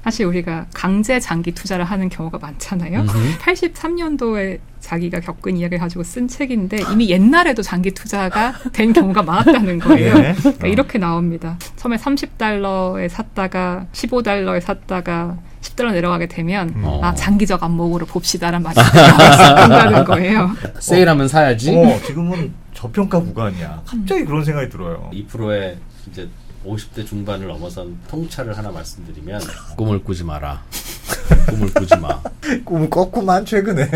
사실 우리가 강제 장기 투자를 하는 경우가 많잖아요. 83년도에 자기가 겪은 이야기를 가지고 쓴 책인데 이미 옛날에도 장기 투자가 된 경우가 많았다는 거예요. 그러니까 이렇게 나옵니다. 처음에 $30에 샀다가 $15에 샀다가 $10 내려가게 되면 장기적 안목으로 봅시다라는 말이 나온다는 거예요. 세일하면 사야지. 지금은 저평가 구간이야. 갑자기 그런 생각이 들어요. 2%의 이제 50대 중반을 넘어선 통찰을 하나 말씀드리면 꿈을 꾸지 마라. 꿈을 꾸지 마. 꿈을 꿨구만 최근에.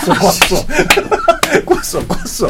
꿨어.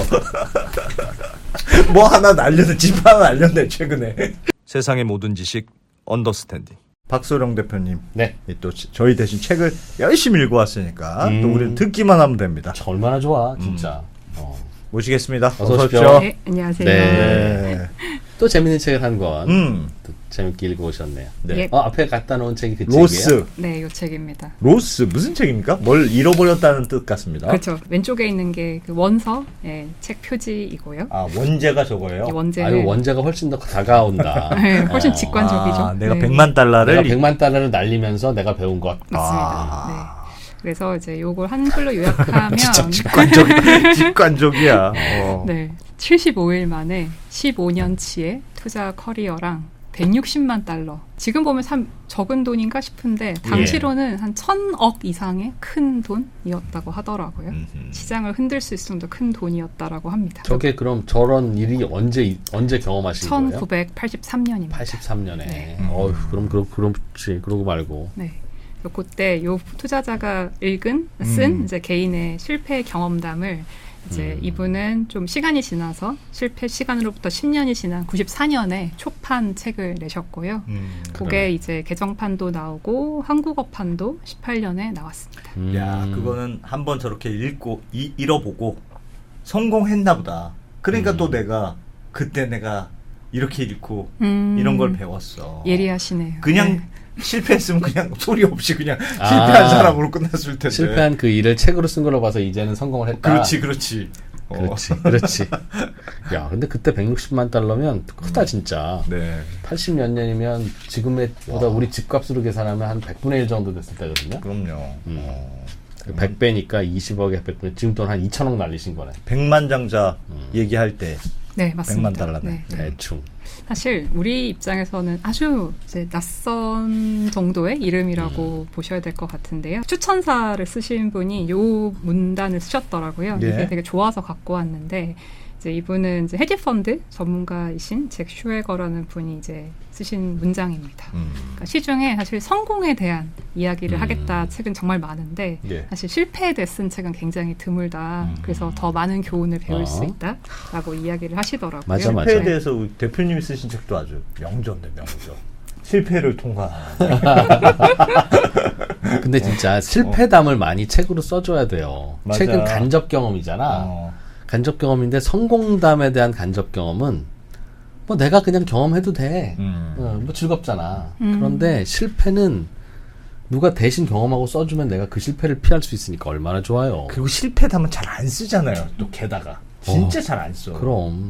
뭐 하나 날렸네. 집 하나 날렸네 최근에. 세상의 모든 지식 언더스탠딩. 박소령 대표님. 네. 또 저희 대신 책을 열심히 읽어왔으니까 또 우리는 듣기만 하면 됩니다. 얼마나 좋아 진짜. 모시겠습니다. 어서 오십시오. 네, 안녕하세요. 네. 또 재밌는 책을 한 권. 또 재밌게 읽어오셨네요. 네. 예. 앞에 갖다 놓은 책이 그 로스. 책이에요? 네, 이 책입니다. 로스 무슨 책입니까? 뭘 잃어버렸다는 뜻 같습니다. 그렇죠. 왼쪽에 있는 게 그 원서, 책 표지이고요. 원제가 저거예요? 이 원제를. 원제가 훨씬 더 다가온다. 네, 훨씬 직관적이죠. 내가 네. $100만 날리면서 내가 배운 것. 맞습니다. 네. 그래서 이제 요걸 한글로 요약하면 진짜 직관적이야. 네, 75일 만에 15년치의 투자 커리어랑 $160만. 지금 보면 참 적은 돈인가 싶은데 당시로는 한 1,000억 이상의 큰 돈이었다고 하더라고요. 시장을 흔들 수 있을 정도 큰 돈이었다라고 합니다. 저게 그럼 저런 일이 언제 경험하신 거예요? 1983년입니다. 83년에. 네. 그럼 그렇지. 그러고 말고. 네. 그때 요 투자자가 쓴 이제 개인의 실패 경험담을 이제 이분은 좀 시간이 지나서 실패 시간으로부터 10년이 지난 94년에 초판 책을 내셨고요. 그게 이제 개정판도 나오고 한국어판도 18년에 나왔습니다. 야, 그거는 한번 저렇게 읽어보고 성공했나 보다. 그러니까 또 그때 내가 이렇게 읽고 이런 걸 배웠어. 예리하시네요. 그냥 실패했으면 그냥 소리 없이 그냥 실패한 사람으로 끝났을 텐데. 실패한 그 일을 책으로 쓴 걸로 봐서 이제는 성공을 했다. 그렇지. 야, 근데 그때 $160만 크다 진짜. 네. 80몇 년이면 지금의 보다 우리 집값으로 계산하면 한 100분의 1 정도 됐을 때거든요. 그럼요. 100배니까 20억에 100분의 지금 돈 한 2천억 날리신 거네. 백만장자 얘기할 때. 네, 맞습니다. $100만. 네. 대충. 사실 우리 입장에서는 아주 이제 낯선 정도의 이름이라고 보셔야 될 것 같은데요. 추천사를 쓰신 분이 요 문단을 쓰셨더라고요. 예. 이게 되게 좋아서 갖고 왔는데 이제 이분은 이제 헤지펀드 전문가이신 잭 슈웨거라는 분이 이제 쓰신 문장입니다. 그러니까 시중에 사실 성공에 대한 이야기를 하겠다 책은 정말 많은데 사실 실패에 대해 쓴 책은 굉장히 드물다. 그래서 더 많은 교훈을 배울 수 있다라고 이야기를 하시더라고요. 맞아. 실패에 대해서 대표님이 쓰신 책도 아주 명저인데 명저. 실패를 통과한. 근데 진짜 실패담을 많이 책으로 써줘야 돼요. 맞아. 책은 간접 경험이잖아. 간접 경험인데 성공담에 대한 간접 경험은 뭐 내가 그냥 경험해도 돼. 뭐 즐겁잖아. 그런데 실패는 누가 대신 경험하고 써주면 내가 그 실패를 피할 수 있으니까 얼마나 좋아요. 그리고 실패담은 잘 안 쓰잖아요. 또 게다가 진짜 잘 안 써. 그럼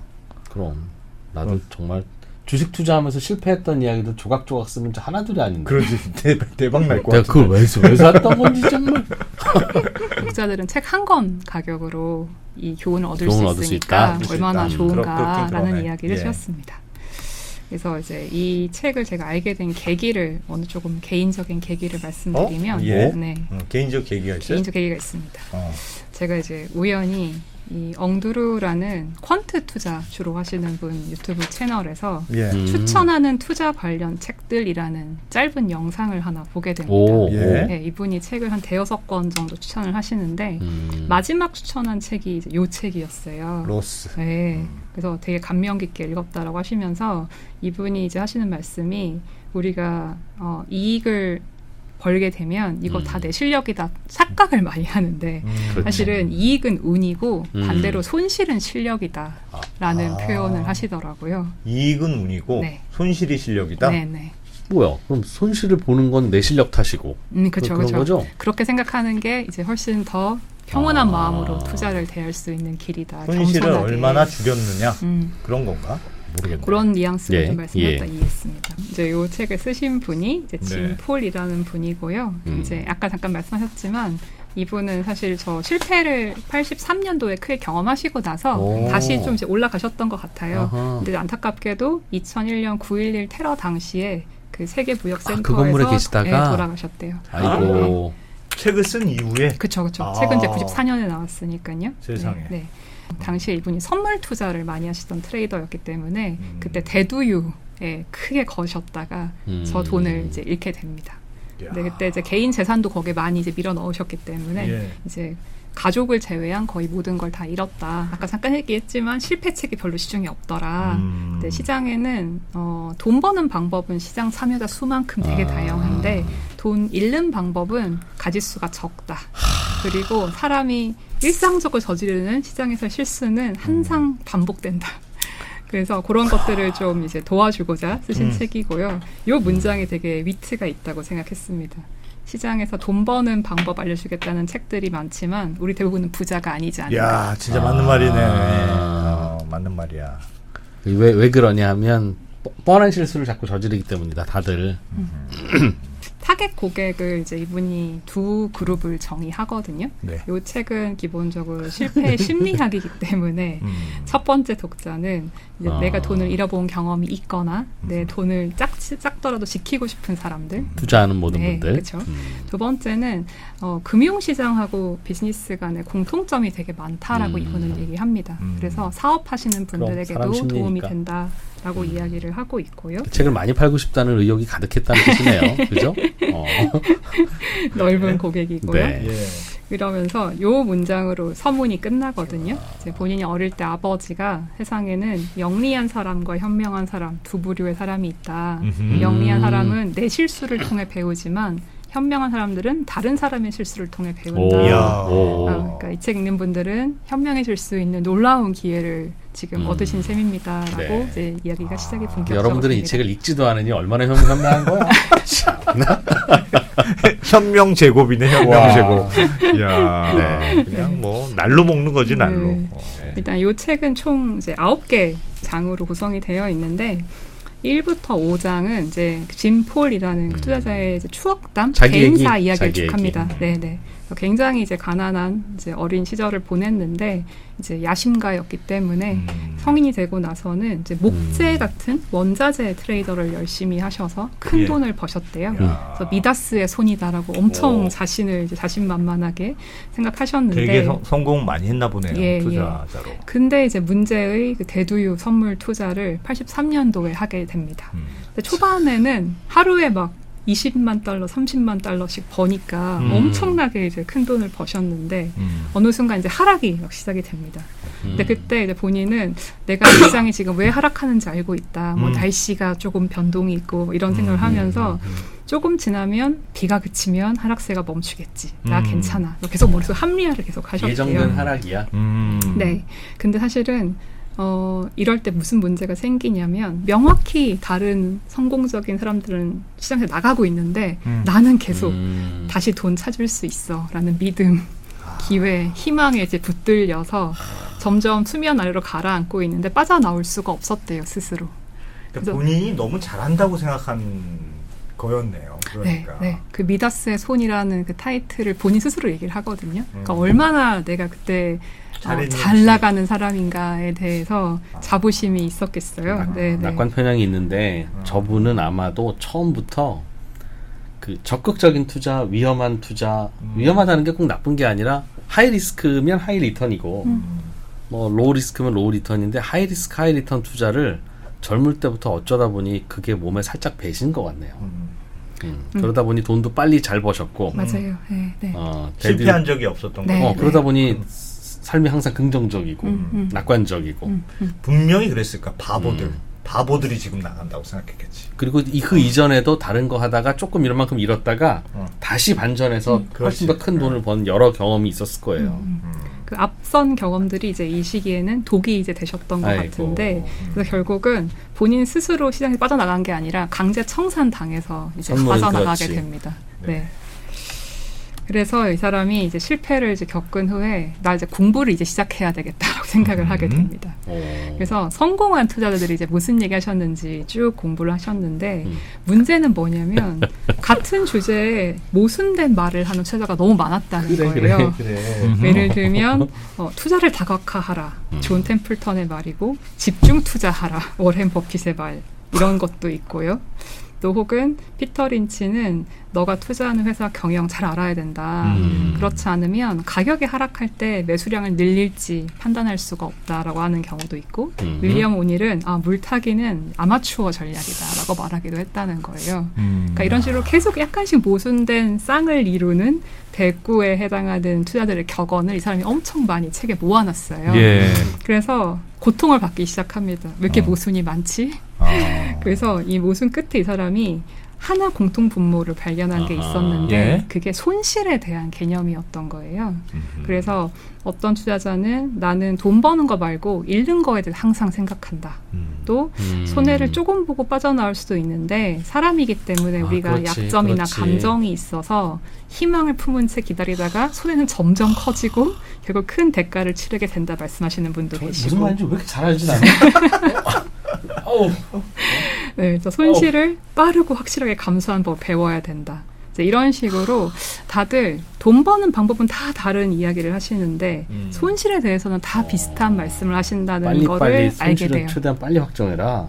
나도 정말 주식 투자하면서 실패했던 이야기도 조각조각 쓰면 하나둘이 아닌데. 그러지. 대박 날 것 같아. 내가 그걸 왜 샀던 건지 정말. 독자들은 책 한 권 가격으로 이 교훈을 얻을 수 있으니까 얼마나 좋은가라는 이야기를 주셨습니다. 그래서 이제 이 책을 제가 알게 된 계기를 어느 조금 개인적인 계기를 말씀드리면 개인적 계기가 있어요? 개인적 계기가 있습니다. 제가 이제 우연히 이 엉두루라는 퀀트 투자 주로 하시는 분 유튜브 채널에서 추천하는 투자 관련 책들이라는 짧은 영상을 하나 보게 됩니다. 네, 이분이 책을 한 5권 정도 추천을 하시는데 마지막 추천한 책이 이제 요 책이었어요. 로스. 네, 그래서 되게 감명 깊게 읽었다라고 하시면서 이분이 이제 하시는 말씀이 우리가 이익을 벌게 되면 이거 다 내 실력이다 착각을 많이 하는데 사실은 이익은 운이고 반대로 손실은 실력이다라는 표현을 하시더라고요. 이익은 운이고 손실이 실력이다? 네네. 뭐야? 그럼 손실을 보는 건 내 실력 탓이고. 그렇죠. 거죠? 그렇게 생각하는 게 이제 훨씬 더 평온한 마음으로 투자를 대할 수 있는 길이다. 손실을 겸손하게. 얼마나 줄였느냐 그런 건가? 모르겠네요. 그런 뉘앙스를 좀 말씀드렸다 이해했습니다. 이제 이 책을 쓰신 분이 이제 짐 폴이라는 분이고요. 이제 아까 잠깐 말씀하셨지만 이분은 사실 저 실패를 83년도에 크게 경험하시고 나서 다시 좀 이제 올라가셨던 것 같아요. 근데 안타깝게도 2001년 9.11 테러 당시에 그 세계무역센터에서 그 건물에 계시다가 돌아가셨대요. 아이고. 책을 쓴 이후에? 그쵸. 책은 이제 94년에 나왔으니까요. 세상에. 네. 당시에 이분이 선물 투자를 많이 하시던 트레이더였기 때문에 그때 대두유에 크게 거셨다가 저 돈을 이제 잃게 됩니다. 근데 그때 이제 개인 재산도 거기에 많이 이제 밀어 넣으셨기 때문에 이제 가족을 제외한 거의 모든 걸 다 잃었다. 아까 잠깐 얘기했지만 실패책이 별로 시중에 없더라. 근데 시장에는 돈 버는 방법은 시장 참여자 수만큼 되게 다양한데 돈 잃는 방법은 가짓수가 적다. 그리고 사람이 일상적으로 저지르는 시장에서 실수는 항상 반복된다. 그래서 그런 것들을 좀 이제 도와주고자 쓰신 책이고요. 이 문장이 되게 위트가 있다고 생각했습니다. 시장에서 돈 버는 방법 알려주겠다는 책들이 많지만 우리 대부분은 부자가 아니지 않을까. 야, 진짜 맞는 말이네. 맞는 말이야. 왜 그러냐 하면 뻔한 실수를 자꾸 저지르기 때문이다. 다들. 타겟 고객을 이제 이분이 두 그룹을 정의하거든요. 네. 이 책은 기본적으로 실패의 심리학이기 때문에 첫 번째 독자는 이제 내가 돈을 잃어본 경험이 있거나 내 돈을 작더라도 지키고 싶은 사람들. 투자하는 모든 분들. 그렇죠. 두 번째는 금융시장하고 비즈니스 간의 공통점이 되게 많다라고 이분은 얘기합니다. 그래서 사업하시는 분들에게도 도움이 된다라고 이야기를 하고 있고요. 책을 많이 팔고 싶다는 의욕이 가득했다는 뜻이네요. 그죠? 넓은 고객이고요. 네. 이러면서 요 문장으로 서문이 끝나거든요. 이제 본인이 어릴 때 아버지가 세상에는 영리한 사람과 현명한 사람 두 부류의 사람이 있다. 영리한 사람은 내 실수를 통해 배우지만 현명한 사람들은 다른 사람의 실수를 통해 배운다. 그러니까 이 책 읽는 분들은 현명해질 수 있는 놀라운 기회를 지금 얻으신 셈입니다라고 이제 이야기가 시작이 본격적으로 여러분들은 됩니다. 이 책을 읽지도 않으니 얼마나 현명한 거야? 현명 제곱이네, 현명 제곱. 이야, 그냥 뭐 날로 먹는 거지, 날로. 일단 이 책은 총 이제 9개 장으로 구성이 되어 있는데 1부터 5장은 이제 짐 폴이라는 투자자의 이제 추억담, 개인사 이야기를 쭉 합니다. 네네. 굉장히 이제 가난한 이제 어린 시절을 보냈는데 이제 야심가였기 때문에 성인이 되고 나서는 이제 목재 같은 원자재 트레이더를 열심히 하셔서 큰 돈을 버셨대요. 그래서 미다스의 손이다라고 엄청 자신을 이제 자신만만하게 생각하셨는데 되게 성공 많이 했나 보네요. 투자자로. 근데 이제 문제의 그 대두유 선물 투자를 83년도에 하게 됩니다. 근데 초반에는 하루에 막 20만 달러, 30만 달러씩 버니까 엄청나게 이제 큰 돈을 버셨는데 어느 순간 이제 하락이 막 시작이 됩니다. 근데 그때 이제 본인은 내가 시장이 지금 왜 하락하는지 알고 있다. 뭐 날씨가 조금 변동이 있고 이런 생각을 하면서 조금 지나면 비가 그치면 하락세가 멈추겠지. 나 괜찮아. 계속 머릿속 합리화를 계속 하셨대요. 예정된 하락이야. 네. 근데 사실은 이럴 때 무슨 문제가 생기냐면 명확히 다른 성공적인 사람들은 시장에서 나가고 있는데 나는 계속 다시 돈 찾을 수 있어 라는 믿음, 기회, 희망에 이제 붙들려서 점점 수면 아래로 가라앉고 있는데 빠져나올 수가 없었대요, 스스로. 그러니까 본인이 너무 잘한다고 생각한 거였네요. 그러니까. 네. 그 미다스의 손이라는 그 타이틀을 본인 스스로 얘기를 하거든요. 그러니까 얼마나 내가 그때 잘 나가는 사람인가에 대해서 자부심이 있었겠어요. 낙관 편향이 있는데 저분은 아마도 처음부터 그 적극적인 투자, 위험한 투자, 위험하다는 게 꼭 나쁜 게 아니라 하이 리스크면 하이 리턴이고 뭐 로우 리스크면 로우 리턴인데 하이 리스크, 하이 리턴 투자를 젊을 때부터 어쩌다 보니 그게 몸에 살짝 배신 것 같네요. 그러다 보니 돈도 빨리 잘 버셨고 맞아요. 네. 실패한 적이 없었던 거예요. 그러다 보니 삶이 항상 긍정적이고 낙관적이고 분명히 그랬을까. 바보들이 지금 나간다고 생각했겠지. 그리고 그 이전에도 다른 거 하다가 조금 이만큼 잃었다가 다시 반전해서 훨씬 더 큰 돈을 번 여러 경험이 있었을 거예요. 그 앞선 경험들이 이제 이 시기에는 독이 이제 되셨던 것 같은데 그래서 결국은 본인 스스로 시장에 빠져나간 게 아니라 강제 청산 당해서 이제 빠져나가게 됩니다. 네. 그래서 이 사람이 이제 실패를 이제 겪은 후에 나 이제 공부를 이제 시작해야 되겠다라고 생각을 하게 됩니다. 그래서 성공한 투자자들이 이제 무슨 얘기 하셨는지 쭉 공부를 하셨는데 문제는 뭐냐면 같은 주제에 모순된 말을 하는 투자자가 너무 많았다는 거예요. 예를 들면 투자를 다각화하라. 존 템플턴의 말이고 집중 투자하라. 워렌 버핏의 말. 이런 것도 있고요. 또 혹은 피터 린치는 너가 투자하는 회사 경영 잘 알아야 된다. 그렇지 않으면 가격이 하락할 때 매수량을 늘릴지 판단할 수가 없다라고 하는 경우도 있고 윌리엄 오닐은 물타기는 아마추어 전략이다라고 말하기도 했다는 거예요. 그러니까 이런 식으로 계속 약간씩 모순된 쌍을 이루는 대구에 해당하는 투자들의 격언을 이 사람이 엄청 많이 책에 모아놨어요. 예. 그래서 고통을 받기 시작합니다. 왜 이렇게 모순이 많지? 그래서 이 모순 끝에 이 사람이 하나 공통 분모를 발견한 게 있었는데 예. 그게 손실에 대한 개념이었던 거예요. 그래서 어떤 투자자는 나는 돈 버는 거 말고 잃는 거에 대해서 항상 생각한다. 또 손해를 조금 보고 빠져나올 수도 있는데 사람이기 때문에 우리가 그렇지, 약점이나 그렇지. 감정이 있어서 희망을 품은 채 기다리다가 손해는 점점 커지고 결국 큰 대가를 치르게 된다 말씀하시는 분도 계시고. 무슨 말인지 왜 이렇게 잘 알지 나는? 네, 그래서 손실을 빠르고 확실하게 감수하는 법을 배워야 된다. 이제 이런 식으로 다들 돈 버는 방법은 다 다른 이야기를 하시는데 손실에 대해서는 다 비슷한 말씀을 하신다는 거를 알게 손실을 돼요. 최대한 빨리 확정해라.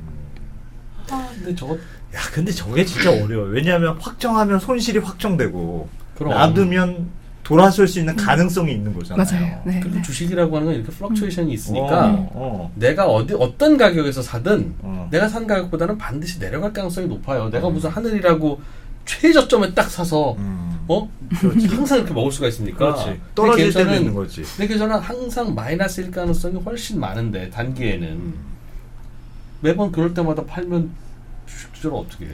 근데 저거 근데 저게 진짜 어려워요. 왜냐하면 확정하면 손실이 확정되고 그럼. 놔두면 돌아설 수 있는 가능성이 있는 거잖아요. 맞아요. 네, 그리고 네. 주식이라고 하는 건 이렇게 플럭추에이션이 있으니까 내가 어떤 가격에서 사든 내가 산 가격보다는 반드시 내려갈 가능성이 높아요. 내가 무슨 하늘이라고 최저점에 딱 사서 항상 이렇게 먹을 수가 있습니까? 그렇지. 떨어질 때도 있는 거지. 내 계좌는 항상 마이너스일 가능성이 훨씬 많은데 단기에는 매번 그럴 때마다 팔면 주식 투자를 어떻게 해?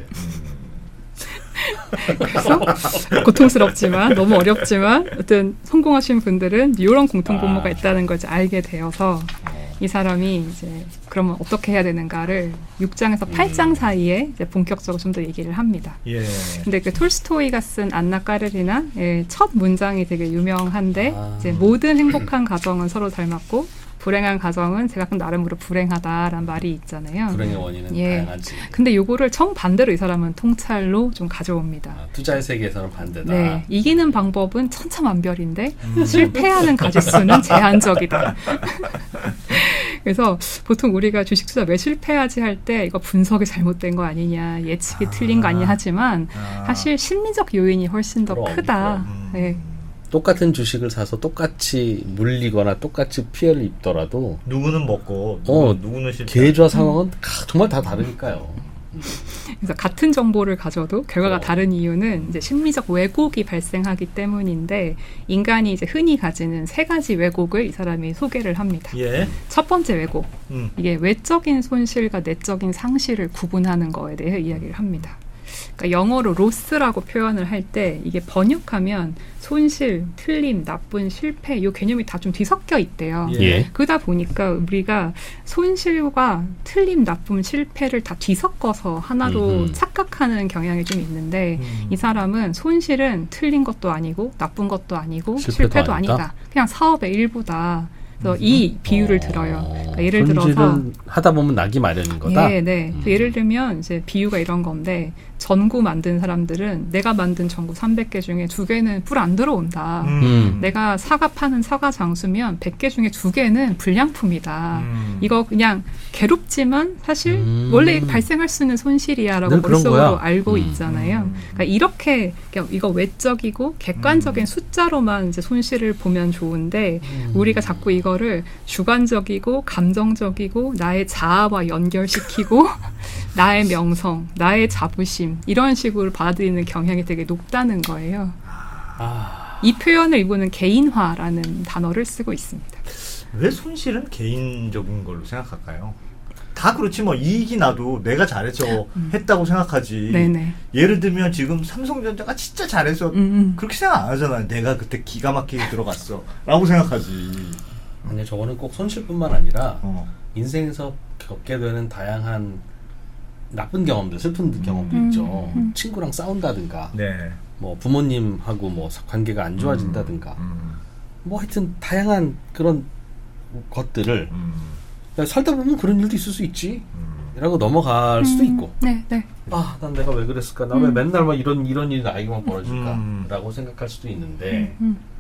그래서 고통스럽지만 너무 어렵지만 어떤 성공하신 분들은 이런 공통 분모가 있다는 걸 이제 알게 되어서 이 사람이 이제 그러면 어떻게 해야 되는가를 6장에서 8장 사이에 이제 본격적으로 좀 더 얘기를 합니다. 예. 근데 그 톨스토이가 쓴 안나 까르리나의 첫 문장이 되게 유명한데 이제 모든 행복한 가정은 서로 닮았고 불행한 가정은 제가 나름으로 불행하다라는 말이 있잖아요. 불행의 원인은 예. 다양하지. 근데 요거를 정반대로 이 사람은 통찰로 좀 가져옵니다. 투자의 세계에서는 반대다. 네, 이기는 방법은 천차만별인데 실패하는 가짓수는 제한적이다. 그래서 보통 우리가 주식 투자 왜 실패하지 할 때 이거 분석이 잘못된 거 아니냐, 예측이 틀린 거 아니냐 하지만 사실 심리적 요인이 훨씬 더 크다. 네. 똑같은 주식을 사서 똑같이 물리거나 똑같이 피해를 입더라도 누구는 먹고 누구는 실패. 계좌 상황은 정말 다 다르니까요. 그래서 같은 정보를 가져도 결과가 다른 이유는 이제 심리적 왜곡이 발생하기 때문인데 인간이 이제 흔히 가지는 세 가지 왜곡을 이 사람이 소개를 합니다. 예. 첫 번째 왜곡, 이게 외적인 손실과 내적인 상실을 구분하는 거에 대해 이야기를 합니다. 그러니까 영어로 로스라고 표현을 할 때 이게 번역하면 손실, 틀림, 나쁜, 실패 이 개념이 다 좀 뒤섞여 있대요. 예. 그러다 보니까 우리가 손실과 틀림, 나쁨, 실패를 다 뒤섞어서 하나로 착각하는 경향이 좀 있는데 이 사람은 손실은 틀린 것도 아니고 나쁜 것도 아니고 실패도 아니다. 그냥 사업의 일부다. 그래서 이 비유를 들어요. 그러니까 예를 들어서 하다 보면 나기 마련인 거다. 네, 네. 예를 들면 이제 비유가 이런 건데 전구 만든 사람들은 내가 만든 전구 300개 중에 2개는 불 안 들어온다. 내가 사과 파는 사과 장수면 100개 중에 2개는 불량품이다. 이거 그냥 괴롭지만 사실 원래 발생할 수 있는 손실이야라고 머릿속으로 알고 있잖아요. 그러니까 이렇게 이거 외적이고 객관적인 숫자로만 이제 손실을 보면 좋은데 우리가 자꾸 이거를 주관적이고 감정적이고 나의 자아와 연결시키고 나의 명성, 나의 자부심 이런 식으로 받아들이는 경향이 되게 높다는 거예요. 이 표현을 이분은 개인화라는 단어를 쓰고 있습니다. 왜 손실은 개인적인 걸로 생각할까요? 다 그렇지 뭐 이익이 나도 내가 잘해서 했다고 생각하지. 네네. 예를 들면 지금 삼성전자가 진짜 잘해서 그렇게 생각 안 하잖아요. 내가 그때 기가 막히게 들어갔어 라고 생각하지. 근데 저거는 꼭 손실뿐만 아니라 인생에서 겪게 되는 다양한 나쁜 경험들, 슬픈 경험도 있죠. 친구랑 싸운다든가, 네. 뭐 부모님하고 뭐 관계가 안 좋아진다든가, 뭐 하여튼 다양한 그런 것들을 살다 보면 그런 일도 있을 수 있지. 라고 넘어갈 수도 있고. 네, 네. 아, 난 내가 왜 그랬을까? 나 왜 맨날 막 이런 일이 나에게만 벌어질까? 라고 생각할 수도 있는데,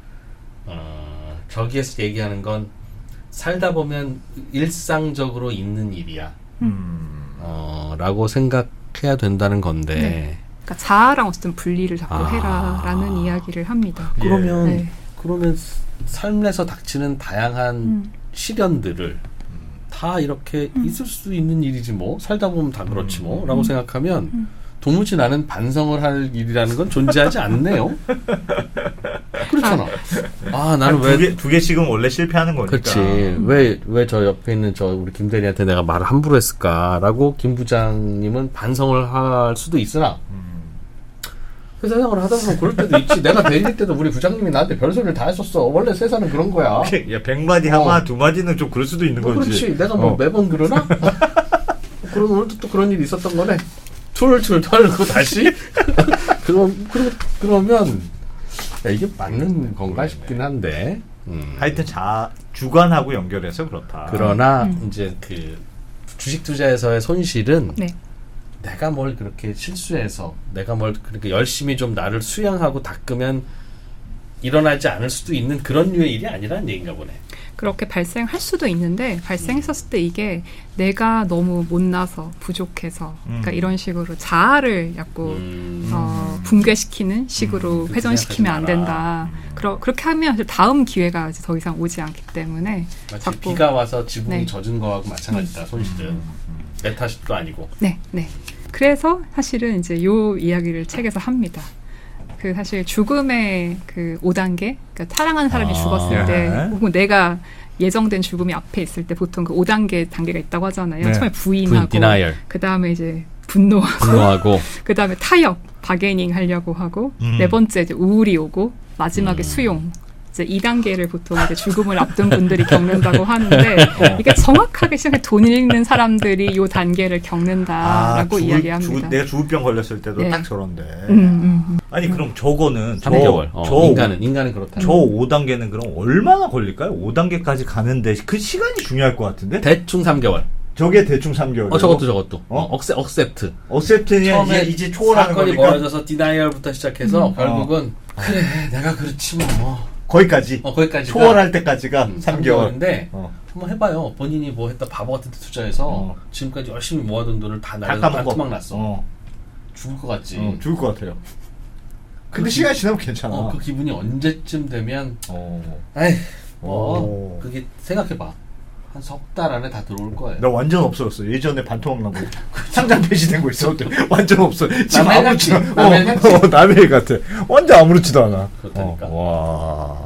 저기에서 얘기하는 건 살다 보면 일상적으로 있는 일이야. 라고 생각해야 된다는 건데. 네. 그러니까 자아랑 어쨌든 분리를 자꾸 해라라는 이야기를 합니다. 그러면 삶에서 닥치는 다양한 시련들을 다 이렇게 있을 수 있는 일이지 뭐 살다 보면 다 그렇지 뭐 라고 생각하면 도무지 나는 반성을 할 일이라는 건 존재하지 않네요. 그렇잖아. 나는 왜 두 개씩은 원래 실패하는 거니까. 그렇지. 왜 저 옆에 있는 저 우리 김 대리한테 내가 말을 함부로 했을까라고 김 부장님은 반성을 할 수도 있으나 회사 생활을 하다 보면 그럴 때도 있지. 내가 대리일 때도 우리 부장님이 나한테 별소리를 다 했었어. 원래 세상은 그런 거야. 야, 100마디 하면 2마디는 좀 그럴 수도 있는 거지. 그렇지. 내가 뭐 매번 그러나? 그럼 오늘도 또 그런 일이 있었던 거네. 툴툴 털고 다시? 그러면 야, 이게 맞는 건가 싶긴 한데. 하여튼 주관하고 연결해서 그렇다. 그러나 이제 그 주식 투자에서의 손실은 네. 내가 뭘 그렇게 실수해서 내가 뭘 그렇게 열심히 좀 나를 수양하고 닦으면 일어나지 않을 수도 있는 그런 류의 일이 아니라는 얘기인가 보네. 그렇게 발생할 수도 있는데 발생했었을 때 이게 내가 너무 못나서 부족해서 그러니까 이런 식으로 자아를 자꾸 붕괴시키는 식으로 회전시키면 안 된다. 그렇게 하면 다음 기회가 이제 더 이상 오지 않기 때문에 마치 자꾸 비가 와서 지붕이 젖은 거하고 마찬가지다. 손실은. 내 탓도 아니고. 네, 네. 그래서 사실은 이제 요 이야기를 책에서 합니다. 그 사실 죽음의 그 5단계, 그러니까 사랑하는 사람이 죽었을 때, 혹은 내가 예정된 죽음이 앞에 있을 때 보통 그 5단계 단계가 있다고 하잖아요. 네. 처음에 부인하고, 그 다음에 이제 분노하고, 그 다음에 타협, 바게닝 하려고 하고, 네 번째 이제 우울이 오고, 마지막에 수용. 이제 2단계를 보통 이제 죽음을 앞둔 분들이 겪는다고 하는데 이게 정확하게 시작해 돈 읽는 사람들이 이 단계를 겪는다라고 이야기합니다. 내가 죽을병 걸렸을 때도 네. 딱 저런데. 아니 그럼 저거는 3개월. 인간은 그렇다. 저 5단계는 그럼 얼마나 걸릴까요? 5단계까지 가는데 그 시간이 중요할 것 같은데? 대충 3개월. 저게 대충 3개월. 저것도. 억셉트. 억셉트는 이제 초월하는 사건이 거니까. 벌어져서 디나이얼부터 시작해서 결국은 그래 내가 그렇지 뭐. 거기까지. 초월할 때까지가 3개월인데 한번 해봐요. 본인이 뭐 했다 바보 같은 데 투자해서 지금까지 열심히 모아둔 돈을 다 토막 났어. 죽을 것 같지. 죽을 것 같아요. 근데 시간이 지나면 괜찮아. 그 기분이 언제쯤 되면 그게 생각해봐. 한 석 달 안에 다 들어올 거예요. 나 완전 없어졌어. 예전에 반토막 나고 상장 폐지된 거 있었는데 완전 없어. 지금 아무렇지도 않아. 남의 일 같아. 완전 아무렇지도 않아. 그렇다니까. 와.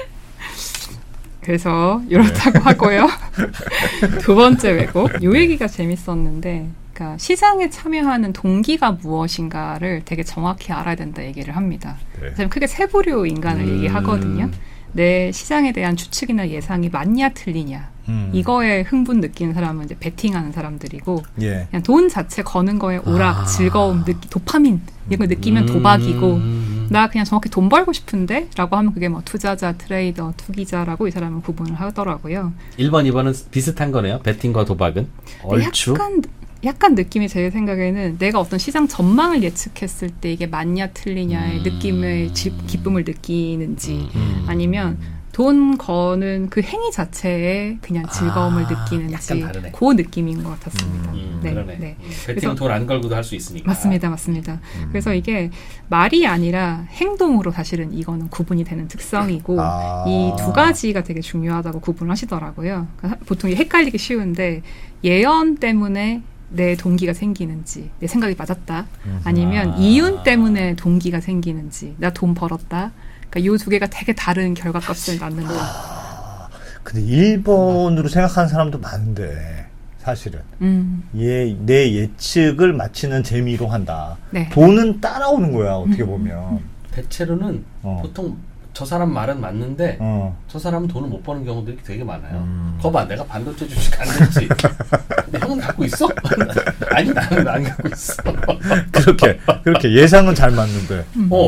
그래서 이렇다고 하고요. 두 번째 왜곡. 요 얘기가 재밌었는데 그러니까 시장에 참여하는 동기가 무엇인가를 되게 정확히 알아야 된다 얘기를 합니다. 네. 크게 세 부류 인간을 얘기하거든요. 내 시장에 대한 추측이나 예상이 맞냐 틀리냐 이거에 흥분 느끼는 사람은 이제 베팅하는 사람들이고 그냥 돈 자체 거는 거에 오락, 즐거움, 도파민 이런 걸 느끼면 도박이고 나 그냥 정확히 돈 벌고 싶은데 라고 하면 그게 뭐 투자자, 트레이더, 투기자라고 이 사람은 구분을 하더라고요. 1번, 2번은 비슷한 거네요. 베팅과 도박은. 얼추? 약간 느낌이 제 생각에는 내가 어떤 시장 전망을 예측했을 때 이게 맞냐 틀리냐의 느낌의 기쁨을 느끼는지 아니면 돈 거는 그 행위 자체에 그냥 즐거움을 느끼는지 그 느낌인 것 같았습니다. 그러네. 베팅은 돈 안 걸고도 할 수 있으니까. 맞습니다. 그래서 이게 말이 아니라 행동으로 사실은 이거는 구분이 되는 특성이고 이 두 가지가 되게 중요하다고 구분을 하시더라고요. 그러니까 보통 헷갈리기 쉬운데 예언 때문에 내 동기가 생기는지 내 생각이 맞았다 아니면 이윤 때문에 동기가 생기는지 나 돈 벌었다 그러니까 이 두 개가 되게 다른 결과값을 낳는다. 근데 1번으로 생각하는 사람도 많은데 사실은 내 예측을 맞히는 재미로 한다. 돈은 따라오는 거야 어떻게 보면. 대체로는 보통 저 사람 말은 맞는데 저 사람은 돈을 못 버는 경우들이 되게 많아요. 거봐, 내가 반도체 주식 안 냈지. 근데 형은 갖고 있어? 아니, 나는 안 갖고 있어. 그렇게 예상은 잘 맞는데.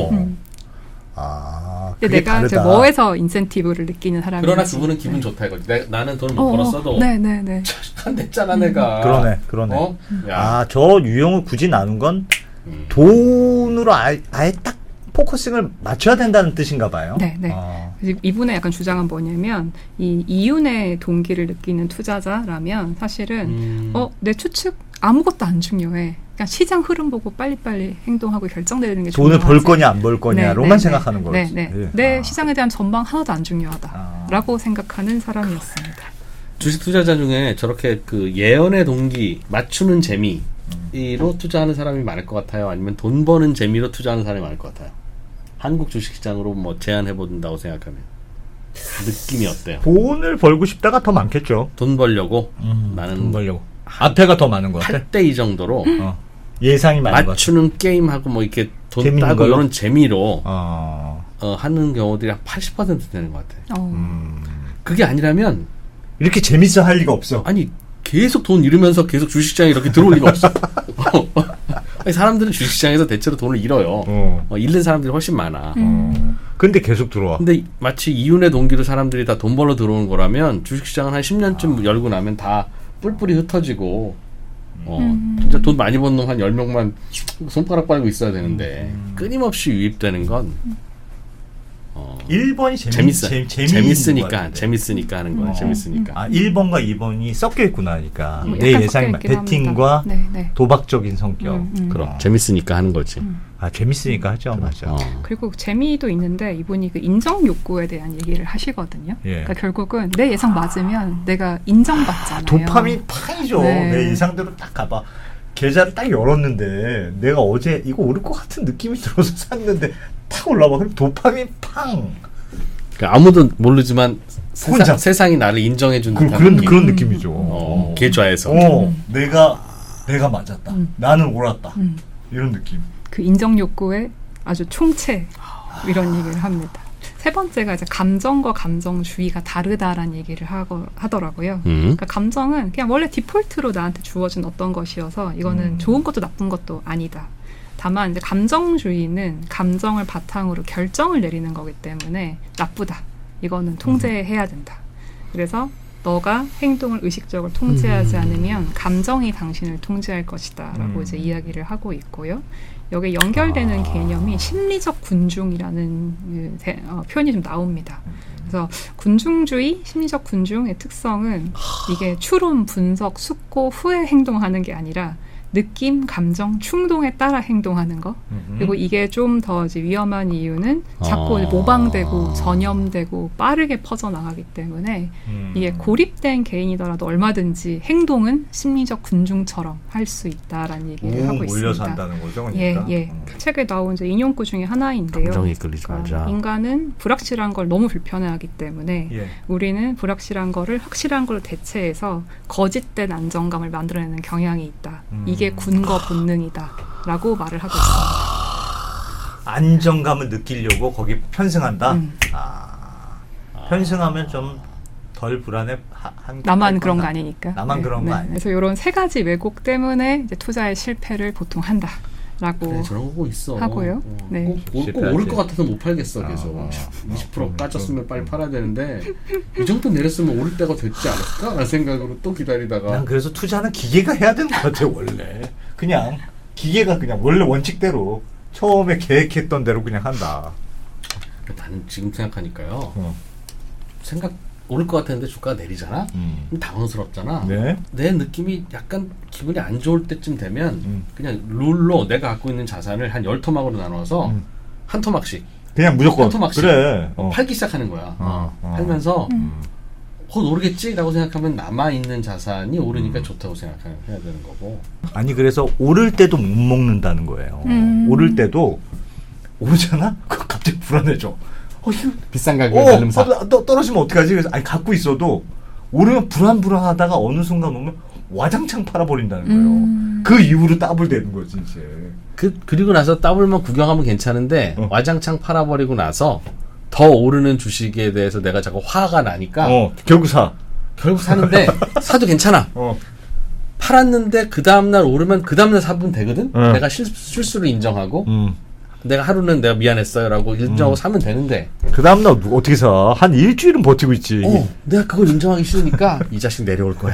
근데 내가 뭐에서 인센티브를 느끼는 사람이 그러나 그분은 기분 좋다 이거지. 나는 돈을 못 벌었어도 네네네. 안 됐잖아 내가. 그러네. 저 유형을 굳이 나눈 건 돈으로 아예 딱 포커싱을 맞춰야 된다는 뜻인가 봐요. 네. 이분의 약간 주장은 뭐냐면 이 이윤의 동기를 느끼는 투자자라면 사실은 내 추측 아무것도 안 중요해. 그냥 시장 흐름 보고 빨리빨리 행동하고 결정되는 게 돈을 벌 거냐 안 벌 거냐로만 생각하는 거지. 내 시장에 대한 전망 하나도 안 중요하다라고 생각하는 사람이었습니다. 주식 투자자 중에 저렇게 그 예언의 동기 맞추는 재미로 투자하는 사람이 많을 것 같아요? 아니면 돈 버는 재미로 투자하는 사람이 많을 것 같아요? 한국 주식시장으로 뭐 제안해본다고 생각하면 느낌이 어때요? 돈을 벌고 싶다가 더 많겠죠. 돈 벌려고? 나는 돈 벌려고. 앞에가 더 많은 것 같아. 8대 2 정도로 예상이 많은 것 같아. 맞추는 게임하고 뭐 이렇게 돈 따고 이런 재미로 하는 경우들이 한 80% 되는 것 같아요. 그게 아니라면 이렇게 재밌어 할 리가 없어. 아니 계속 돈 잃으면서 계속 주식시장에 이렇게 들어올 리가 없어. 아니, 사람들은 주식시장에서 대체로 돈을 잃어요. 잃는 사람들이 훨씬 많아. 근데 계속 들어와. 근데 마치 이윤의 동기로 사람들이 다 돈 벌러 들어오는 거라면 주식시장은 한 10년쯤 열고 나면 다 뿔뿔이 흩어지고 진짜 돈 많이 번 놈 한 10명만 손가락 빨고 있어야 되는데 끊임없이 유입되는 건 1번이 재밌으니까 하는 거야. 재밌으니까. 1번과 2번이 섞여 있구나 하니까. 내 예상이 베팅과 도박적인 성격. 그럼 재밌으니까 하는 거지. 재밌으니까 하죠. 맞아. 그리고 재미도 있는데 이분이 그 인정 욕구에 대한 얘기를 하시거든요. 그러니까 결국은 내 예상 맞으면 내가 인정받잖아요. 도파민 팡이죠. 내 예상대로 딱 가봐. 계좌를 딱 열었는데 내가 어제 이거 오를 것 같은 느낌이 들어서 샀는데 탁 올라와. 그럼 도파민 팡. 그러니까 아무도 모르지만 세상이 나를 인정해준 그런 느낌이죠. 계좌에서. 내가 맞았다. 나는 옳았다. 이런 느낌. 그 인정 욕구의 아주 총체 이런 얘기를 합니다. 세 번째가 이제 감정과 감정주의가 다르다라는 얘기를 하더라고요. 그러니까 감정은 그냥 원래 디폴트로 나한테 주어진 어떤 것이어서 이거는 좋은 것도 나쁜 것도 아니다. 다만 이제 감정주의는 감정을 바탕으로 결정을 내리는 거기 때문에 나쁘다. 이거는 통제해야 된다. 그래서 너가 행동을 의식적으로 통제하지 않으면 감정이 당신을 통제할 것이다 라고 이제 이야기를 하고 있고요. 여기에 연결되는 개념이 심리적 군중이라는 표현이 좀 나옵니다. 그래서 군중주의, 심리적 군중의 특성은 이게 추론, 분석, 숙고, 후에 행동하는 게 아니라 느낌, 감정, 충동에 따라 행동하는 거. 그리고 이게 좀 더 이제 위험한 이유는 자꾸 모방되고 전염되고 빠르게 퍼져나가기 때문에 이게 고립된 개인이더라도 얼마든지 행동은 심리적 군중처럼 할 수 있다라는 얘기를 하고 있습니다. 몰려서 한다는 거죠, 그러니까. 책에 나온 이제 인용구 중에 하나인데요. 감정이 끌리지 말자. 인간은 불확실한 걸 너무 불편해하기 때문에 우리는 불확실한 거를 확실한 걸로 대체해서 거짓된 안정감을 만들어내는 경향이 있다. 이게 군거 본능이다라고 말을 하고 있습니다. 안정감을 느끼려고 거기 편승한다. 편승하면 좀 덜 불안해. 나만 그런 거 아니니까. 나만 그런 거 아니야. 그래서 이런 세 가지 왜곡 때문에 이제 투자의 실패를 보통 한다라고 저런 거 있어. 하고요. 꼭 오를 것 같아서 못 팔겠어 계속. 20% 빠졌으면 빨리 팔아야 되는데 이 정도 내렸으면 오를 때가 됐지 않을까? 라는 생각으로 또 기다리다가. 난 그래서 투자는 기계가 해야 되는 것 같아 원래. 그냥 기계가 그냥 원래 원칙대로 처음에 계획했던 대로 그냥 한다. 나는 지금 생각하니까요. 오를 것 같았는데 주가가 내리잖아? 당황스럽잖아? 내 느낌이 약간 기분이 안 좋을 때쯤 되면 그냥 룰로 내가 갖고 있는 자산을 한 10토막으로 나눠서 한 토막씩 그냥 무조건 한 토막씩 그래. 팔기 시작하는 거야. 팔면서 곧 오르겠지라고 생각하면 남아있는 자산이 오르니까 좋다고 생각해야 되는 거고. 아니 그래서 오를 때도 못 먹는다는 거예요. 오를 때도 오르잖아? 그거 갑자기 불안해져. 이거 비싼 가격에 달름사. 떨어지면 어떡하지? 그래서 갖고 있어도 오르면 불안하다가 어느 순간 오면 와장창 팔아버린다는 거예요. 그 이후로 따블되는 거지 이제. 그리고 나서 따블만 구경하면 괜찮은데 와장창 팔아버리고 나서 더 오르는 주식에 대해서 내가 자꾸 화가 나니까 결국 사는데 사도 괜찮아. 팔았는데 그 다음날 오르면 그 다음날 사면 되거든. 내가 실수를 인정하고 내가 하루는 내가 미안했어요라고 인정하고 사면 되는데 그 다음날 어떻게 사? 한 일주일은 버티고 있지. 내가 그걸 인정하기 싫으니까 이 자식 내려올 거야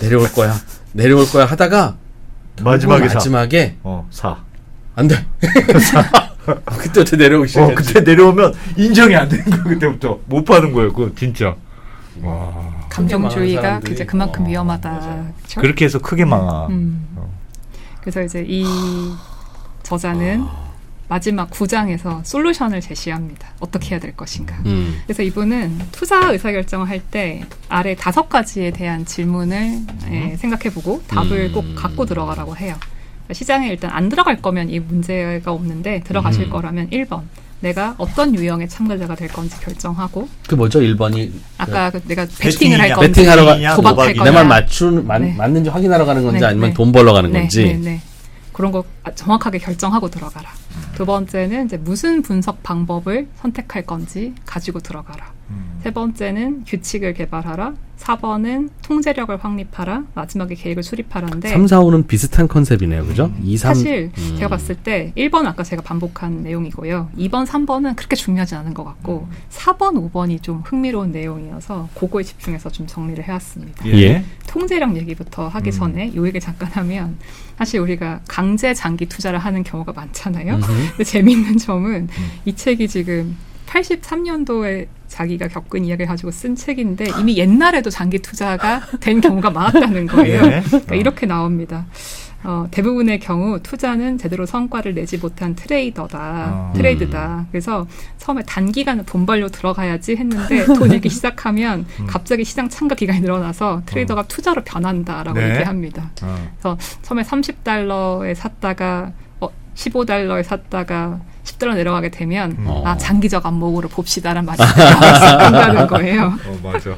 하다가 마지막에 사. 안 돼. 그때 어떻게 내려오기 시작했지. 그때 내려오면 인정이 안 되는 거야. 그때부터 못 파는 거예요. 그거 진짜. 와. 감정주의가 이제 그만큼 위험하다. 그렇죠? 그렇게 해서 크게 망하. 그래서 이제 이 저자는 마지막 9장에서 솔루션을 제시합니다. 어떻게 해야 될 것인가. 그래서 이분은 투자 의사결정을 할 때 아래 5가지에 대한 질문을 생각해보고 답을 꼭 갖고 들어가라고 해요. 시장에 일단 안 들어갈 거면 이 문제가 없는데 들어가실 거라면 1번. 내가 어떤 유형의 참가자가 될 건지 결정하고. 그 뭐죠? 1번이 아까 내가 베팅을 할 건지 도박할 건지 내 말 맞는지 확인하러 가는 건지 아니면 돈 벌러 가는 건지. 그런 거 정확하게 결정하고 들어가라. 2번째는 이제 무슨 분석 방법을 선택할 건지 가지고 들어가라. 3번째는 규칙을 개발하라. 4번은 통제력을 확립하라. 마지막에 계획을 수립하라인데 3, 4, 5는 비슷한 컨셉이네요. 그죠? 2, 3. 사실 제가 봤을 때 1번 아까 제가 반복한 내용이고요. 2번, 3번은 그렇게 중요하지 않은 것 같고 4번, 5번이 좀 흥미로운 내용이어서 그거에 집중해서 좀 정리를 해왔습니다. 예. 통제력 얘기부터 하기 전에 요 얘기 잠깐 하면 사실 우리가 강제 장기 투자를 하는 경우가 많잖아요. 근데 재미있는 점은 이 책이 지금 83년도에 자기가 겪은 이야기를 가지고 쓴 책인데 이미 옛날에도 장기 투자가 된 경우가 많았다는 거예요. 그러니까 이렇게 나옵니다. 대부분의 경우 투자는 제대로 성과를 내지 못한 트레이드다. 그래서 처음에 단기간에 돈 벌려 들어가야지 했는데 돈 잃기 시작하면 갑자기 시장 참가 기간이 늘어나서 트레이더가 투자로 변한다라고 얘기합니다. 그래서 처음에 $30에 샀다가 15달러에 샀다가 10달러 내려가게 되면 장기적 안목으로 봅시다라는 말이 나온다는 거예요. 맞아.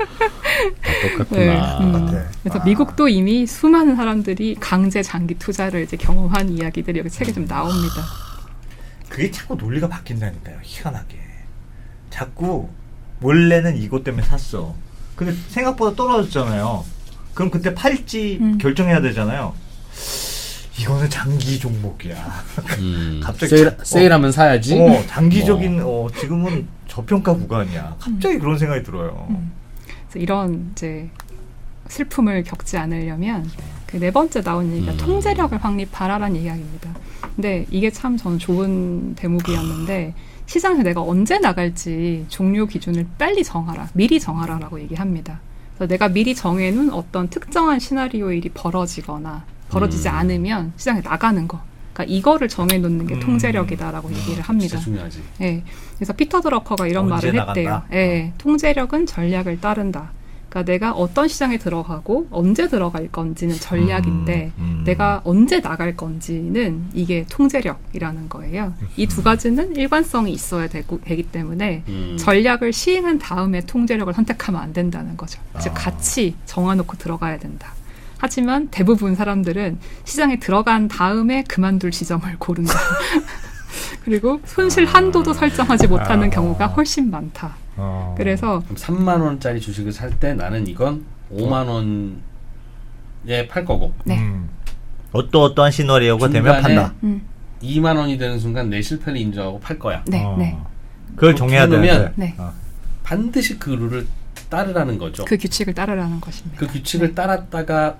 똑같구나. 그래서 미국도 이미 수많은 사람들이 강제 장기 투자를 이제 경험한 이야기들이 여기 책에 좀 나옵니다. 그게 자꾸 논리가 바뀐다니까요. 희한하게. 자꾸 원래는 이것 때문에 샀어. 근데 생각보다 떨어졌잖아요. 그럼 그때 팔지 결정해야 되잖아요. 이거는 장기 종목이야. 갑자기 세일하면 사야지. 장기적인 지금은 저평가 구간이야. 갑자기 그런 생각이 들어요. 그래서 이런 이제 슬픔을 겪지 않으려면 그 4번째 나온 얘기가 통제력을 확립하라라는 이야기입니다. 근데 이게 참 저는 좋은 대목이었는데 시장에서 내가 언제 나갈지 종료 기준을 빨리 정하라, 미리 정하라라고 얘기합니다. 그래서 내가 미리 정해놓은 어떤 특정한 시나리오 일이 벌어지지 않으면 시장에 나가는 거. 그러니까 이거를 정해놓는 게 통제력이다라고 얘기를 합니다. 진짜 중요하지. 네. 그래서 피터 드러커가 이런 말을 했대요. 네. 통제력은 전략을 따른다. 그러니까 내가 어떤 시장에 들어가고 언제 들어갈 건지는 전략인데 내가 언제 나갈 건지는 이게 통제력이라는 거예요. 이 2가지는 일관성이 있어야 되기 때문에 전략을 시행한 다음에 통제력을 선택하면 안 된다는 거죠. 즉 같이 정해놓고 들어가야 된다. 하지만 대부분 사람들은 시장에 들어간 다음에 그만둘 지점을 고른다. 그리고 손실 한도도 설정하지 못하는 경우가 훨씬 많다. 그래서 3만 원짜리 주식을 살 때 나는 이건 5만 원에 팔 거고. 네. 어떠한 시나리오가 되면 판다. 2만 원이 되는 순간 내 실패를 인정하고 팔 거야. 네, 네. 그걸 정해야 되면 반드시 그 룰을 따르라는 거죠. 그 규칙을 따르라는 것입니다. 그 규칙을 따랐다가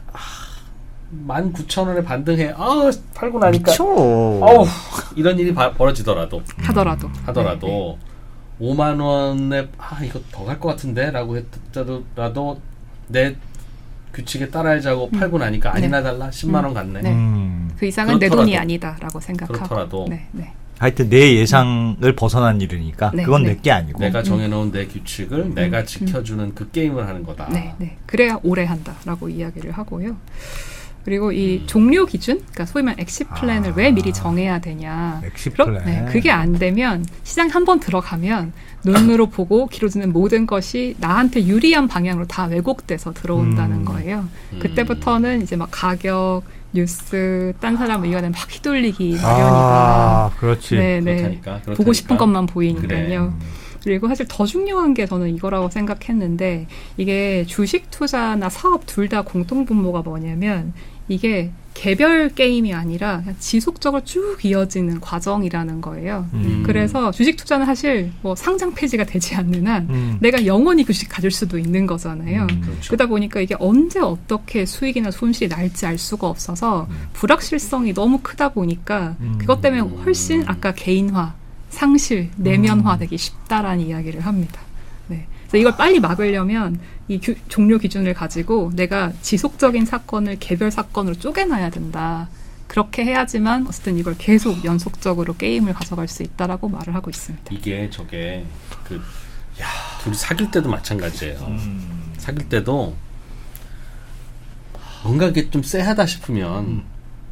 19,000원에 반등해. 팔고 나니까 이런 일이 벌어지더라도 하더라도 5만 원에 이거 더 갈 것 같은데 라고 했더라도 내 규칙에 따라야지 하고 팔고 나니까 아니나 달라 10만 원 갔네. 그 이상은 내 돈이 아니다라고 생각하고. 그렇더라도 하여튼 내 예상을 벗어난 일이니까 그건 내 게 아니고 내가 정해놓은 내 규칙을 내가 지켜주는 그 게임을 하는 거다. 그래야 오래 한다라고 이야기를 하고요. 그리고 이 종료 기준, 그러니까 소위 말하는 엑시트 플랜을 왜 미리 정해야 되냐. 엑시트 플랜. 그게 안 되면 시장 한번 들어가면 눈으로 보고 기록되는 모든 것이 나한테 유리한 방향으로 다 왜곡돼서 들어온다는 거예요. 그때부터는 이제 막 가격, 뉴스, 딴 사람 의견에 막 휘둘리기 마련이다. 그렇지. 그렇다니까. 보고 싶은 것만 보이니까요. 그리고 사실 더 중요한 게 저는 이거라고 생각했는데 이게 주식 투자나 사업 둘 다 공통분모가 뭐냐면 이게 개별 게임이 아니라 그냥 지속적으로 쭉 이어지는 과정이라는 거예요. 그래서 주식 투자는 사실 뭐 상장 폐지가 되지 않는 한 내가 영원히 그 주식 가질 수도 있는 거잖아요. 그렇죠. 그러다 보니까 이게 언제 어떻게 수익이나 손실이 날지 알 수가 없어서 불확실성이 너무 크다 보니까 그것 때문에 훨씬 아까 개인화, 상실, 내면화되기 쉽다라는 이야기를 합니다. 네. 그래서 이걸 빨리 막으려면 이 종료 기준을 가지고 내가 지속적인 사건을 개별 사건으로 쪼개놔야 된다. 그렇게 해야지만 어쨌든 이걸 계속 연속적으로 게임을 가져갈 수 있다라고 말을 하고 있습니다. 이게 저게 둘이 사귈 때도 마찬가지예요. 사귈 때도 뭔가 이게 좀 쎄하다 싶으면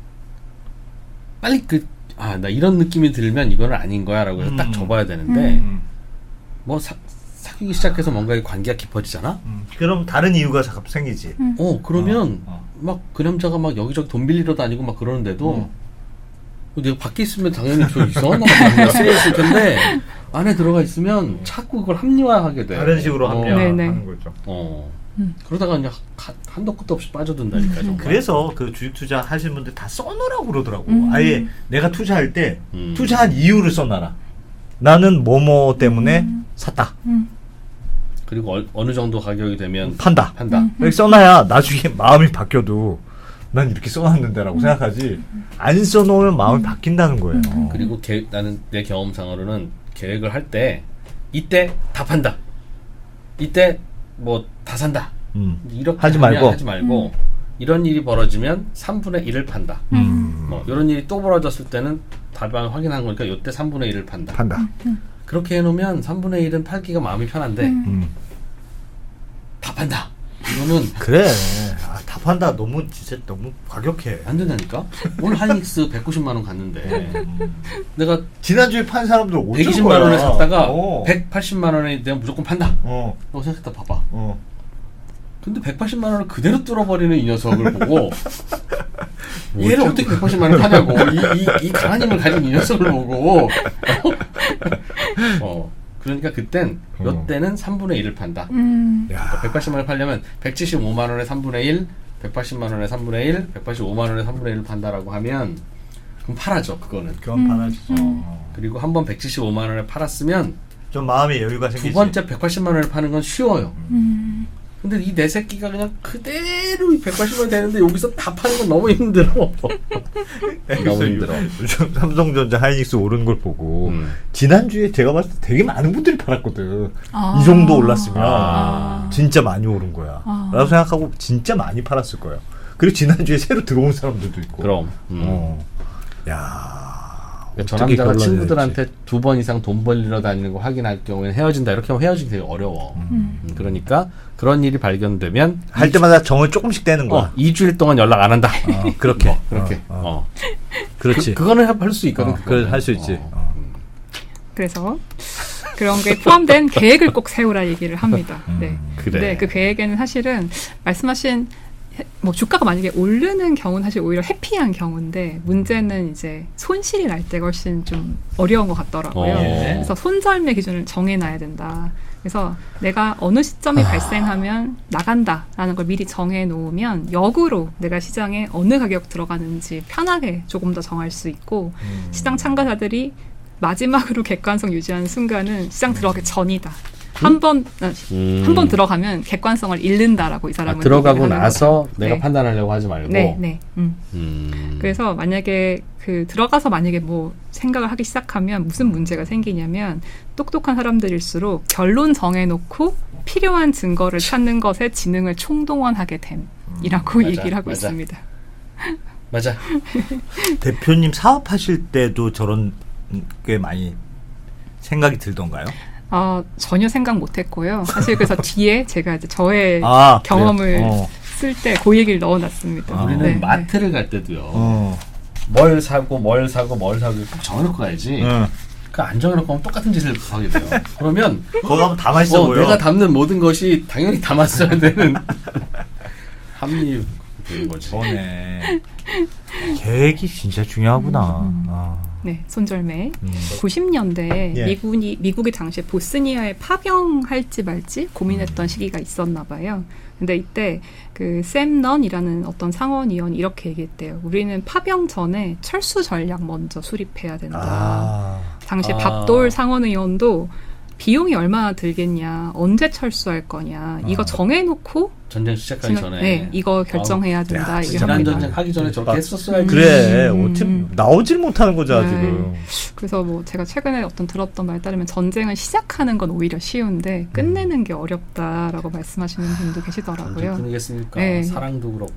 빨리 나 이런 느낌이 들면 이거는 아닌 거야라고 해서 딱 접어야 되는데 뭐 사귀기 시작해서 뭔가 관계가 깊어지잖아? 그럼 다른 이유가 자꾸 생기지. 그러면 막 그 남자가 막 여기저기 돈 빌리러 다니고 막 그러는데도 내가 밖에 있으면 당연히 좀 이상한 남자가 쎄했을 텐데 안에 들어가 있으면 자꾸 그걸 합리화하게 돼. 다른 식으로 합리화하는 거죠. 그러다가 그냥 한도 끝도 없이 빠져든다니까. 정말. 그래서 그 주식 투자 하시는 분들 다 써놓으라고 그러더라고. 아예 내가 투자할 때 투자한 이유를 써놔라. 나는 뭐뭐 때문에 샀다. 그리고 어느 정도 가격이 되면 판다. 이렇게 써놔야 나중에 마음이 바뀌어도 난 이렇게 써놨는데라고 생각하지. 안 써놓으면 마음이 바뀐다는 거예요. 그리고 나는 내 경험상으로는 계획을 할 때 이때 다 판다. 이때 뭐 다 산다. 이렇게 하지 말고 이런 일이 벌어지면 3분의 1을 판다. 뭐 이런 일이 또 벌어졌을 때는 답안 확인한 거니까 이때 3분의 1을 판다. 그렇게 해놓으면 3분의 1은 팔기가 마음이 편한데 다 판다. 이거는 그래. 다 판다. 진짜 너무 과격해. 안 된다니까. 오늘 하이닉스 190만 원 갔는데 내가 지난주에 판 사람들 120만 원에 샀다가 180만 원에 내가 무조건 판다. 라고 생각했다 봐봐. 근데 180만 원을 그대로 뚫어버리는 이 녀석을 보고 얘를 어떻게 180만 원 파냐고. 이 강한 힘을 가진 이 녀석을 보고 그러니까 이때는 3분의 1을 판다. 그러니까 180만 원을 팔려면 175만 원에 3분의 1, 180만 원에 3분의 1, 185만 원에 3분의 1을 판다라고 하면 그럼 팔아죠. 그건 팔아지죠. 그리고 한 번 175만 원에 팔았으면 좀 마음의 여유가 생기지. 두 번째 180만 원을 파는 건 쉬워요. 근데 이 내 새끼가 그냥 그대로 180만 되는데 여기서 다 파는 건 너무 힘들어. 너무 힘들어. 요즘 삼성전자 하이닉스 오른 걸 보고 지난주에 제가 봤을 때 되게 많은 분들이 팔았거든. 이 정도 올랐으면 진짜 많이 오른 거야. 라고 생각하고 진짜 많이 팔았을 거예요. 그리고 지난주에 새로 들어온 사람들도 있고. 그럼. 야. 저 남자가 친구들한테 2번 이상 돈 벌리러 다니는 거 확인할 경우에는 헤어진다. 이렇게 하면 헤어지기 되게 어려워. 그러니까 그런 일이 발견되면 할 때마다 정을 조금씩 떼는 거야. 2주일 동안 연락 안 한다. 그렇게. 그렇지. 그거는 할 수 있거든. 그걸 할 수 있지. 그래서 그런 게 포함된 계획을 꼭 세우라 얘기를 합니다. 네. 그래. 근데 그 계획에는 사실은 말씀하신 뭐 주가가 만약에 오르는 경우는 사실 오히려 해피한 경우인데 문제는 이제 손실이 날 때가 훨씬 좀 어려운 것 같더라고요. 그래서 손절매 기준을 정해놔야 된다. 그래서 내가 어느 시점이 발생하면 나간다라는 걸 미리 정해놓으면 역으로 내가 시장에 어느 가격 들어가는지 편하게 조금 더 정할 수 있고 시장 참가자들이 마지막으로 객관성 유지하는 순간은 시장 들어가기 전이다. 한 번 들어가면 객관성을 잃는다라고 이 사람은 들어가고 나서 내가 판단하려고 하지 말고. 네. 그래서 만약에 들어가서 만약에 뭐 생각을 하기 시작하면 무슨 문제가 생기냐면 똑똑한 사람들일수록 결론 정해놓고 필요한 증거를 찾는 것에 지능을 총동원하게 됨이라고 얘기를 하고 있습니다. 맞아. 대표님 사업하실 때도 저런 게 많이 생각이 들던가요? 전혀 생각 못했고요. 사실 그래서 뒤에 제가 이제 저의 경험을 쓸 때 그 얘기를 넣어놨습니다. 우리는 마트를 갈 때도요. 뭘 사고 꼭 정해놓고 가야지. 그 안 정해놓고 하면 똑같은 짓을 하게 돼요. 그러면 거기 가면 다 맛있어 보여. 내가 담는 모든 것이 당연히 다 맛있어야 되는 합리인 거지. 계획이 진짜 중요하구나. 네, 손절매. 90년대에 예. 미국이 당시에 보스니아에 파병할지 말지 고민했던 시기가 있었나 봐요. 근데 이때 그 샘 넌이라는 어떤 상원의원이 이렇게 얘기했대요. 우리는 파병 전에 철수 전략 먼저 수립해야 된다. 당시 밥돌 상원의원도 비용이 얼마나 들겠냐, 언제 철수할 거냐, 이거 정해놓고 전쟁 시작하기 전에 네, 이거 결정해야 된다. 지난 전쟁 하기 전에 저렇게 했었어야지. 그래, 어떻게 나오질 못하는 거잖아 네. 지금. 그래서 뭐 제가 최근에 들었던 말 따르면 전쟁은 시작하는 건 오히려 쉬운데 끝내는 게 어렵다라고 말씀하시는 분도 계시더라고요. 그러겠습니까? 네. 사랑도 그렇고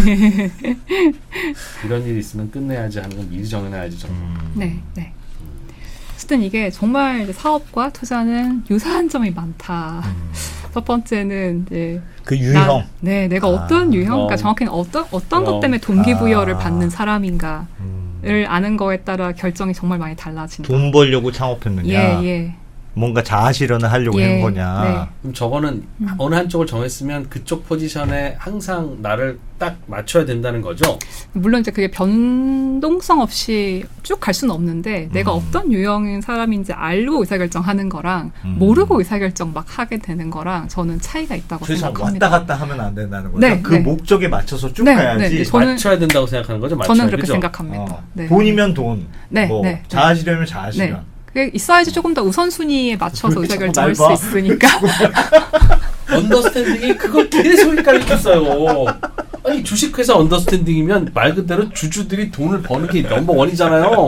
이런 일이 있으면 끝내야지 하는 건 미리 정해놔야지 정말. 네, 네. 어쨌든 이게 정말 사업과 투자는 유사한 점이 많다. 첫 번째는 이제 그 유형. 내가 어떤 유형, 그러니까 정확히는 어떤 것 때문에 동기부여를 받는 사람인가를 아는 거에 따라 결정이 정말 많이 달라진다. 돈 벌려고 창업했느냐. 예. 뭔가 자아실현을 하려고 한 거냐. 네. 그럼 저거는 어느 한쪽을 정했으면 그쪽 포지션에 항상 나를 딱 맞춰야 된다는 거죠? 물론 이제 그게 변동성 없이 쭉 갈 수는 없는데 내가 어떤 유형인 사람인지 알고 의사결정하는 거랑 모르고 의사결정 막 하게 되는 거랑 저는 차이가 있다고 생각합니다. 왔다 갔다 하면 안 된다는 거죠? 네, 그 네. 목적에 맞춰서 쭉 네, 가야지. 네, 저는 맞춰야 된다고 생각하는 거죠? 저는 그렇게 그죠? 생각합니다. 네. 돈이면 돈, 네, 뭐 네, 자아실현이면 자아실현. 네. 그게 있어야지 조금 더 우선순위에 맞춰서 의사결정할 수 있으니까. 언더스탠딩이 그걸 계속 헷갈리겠어요. 아니 주식회사 언더스탠딩이면 말 그대로 주주들이 돈을 버는 게 넘버원이잖아요.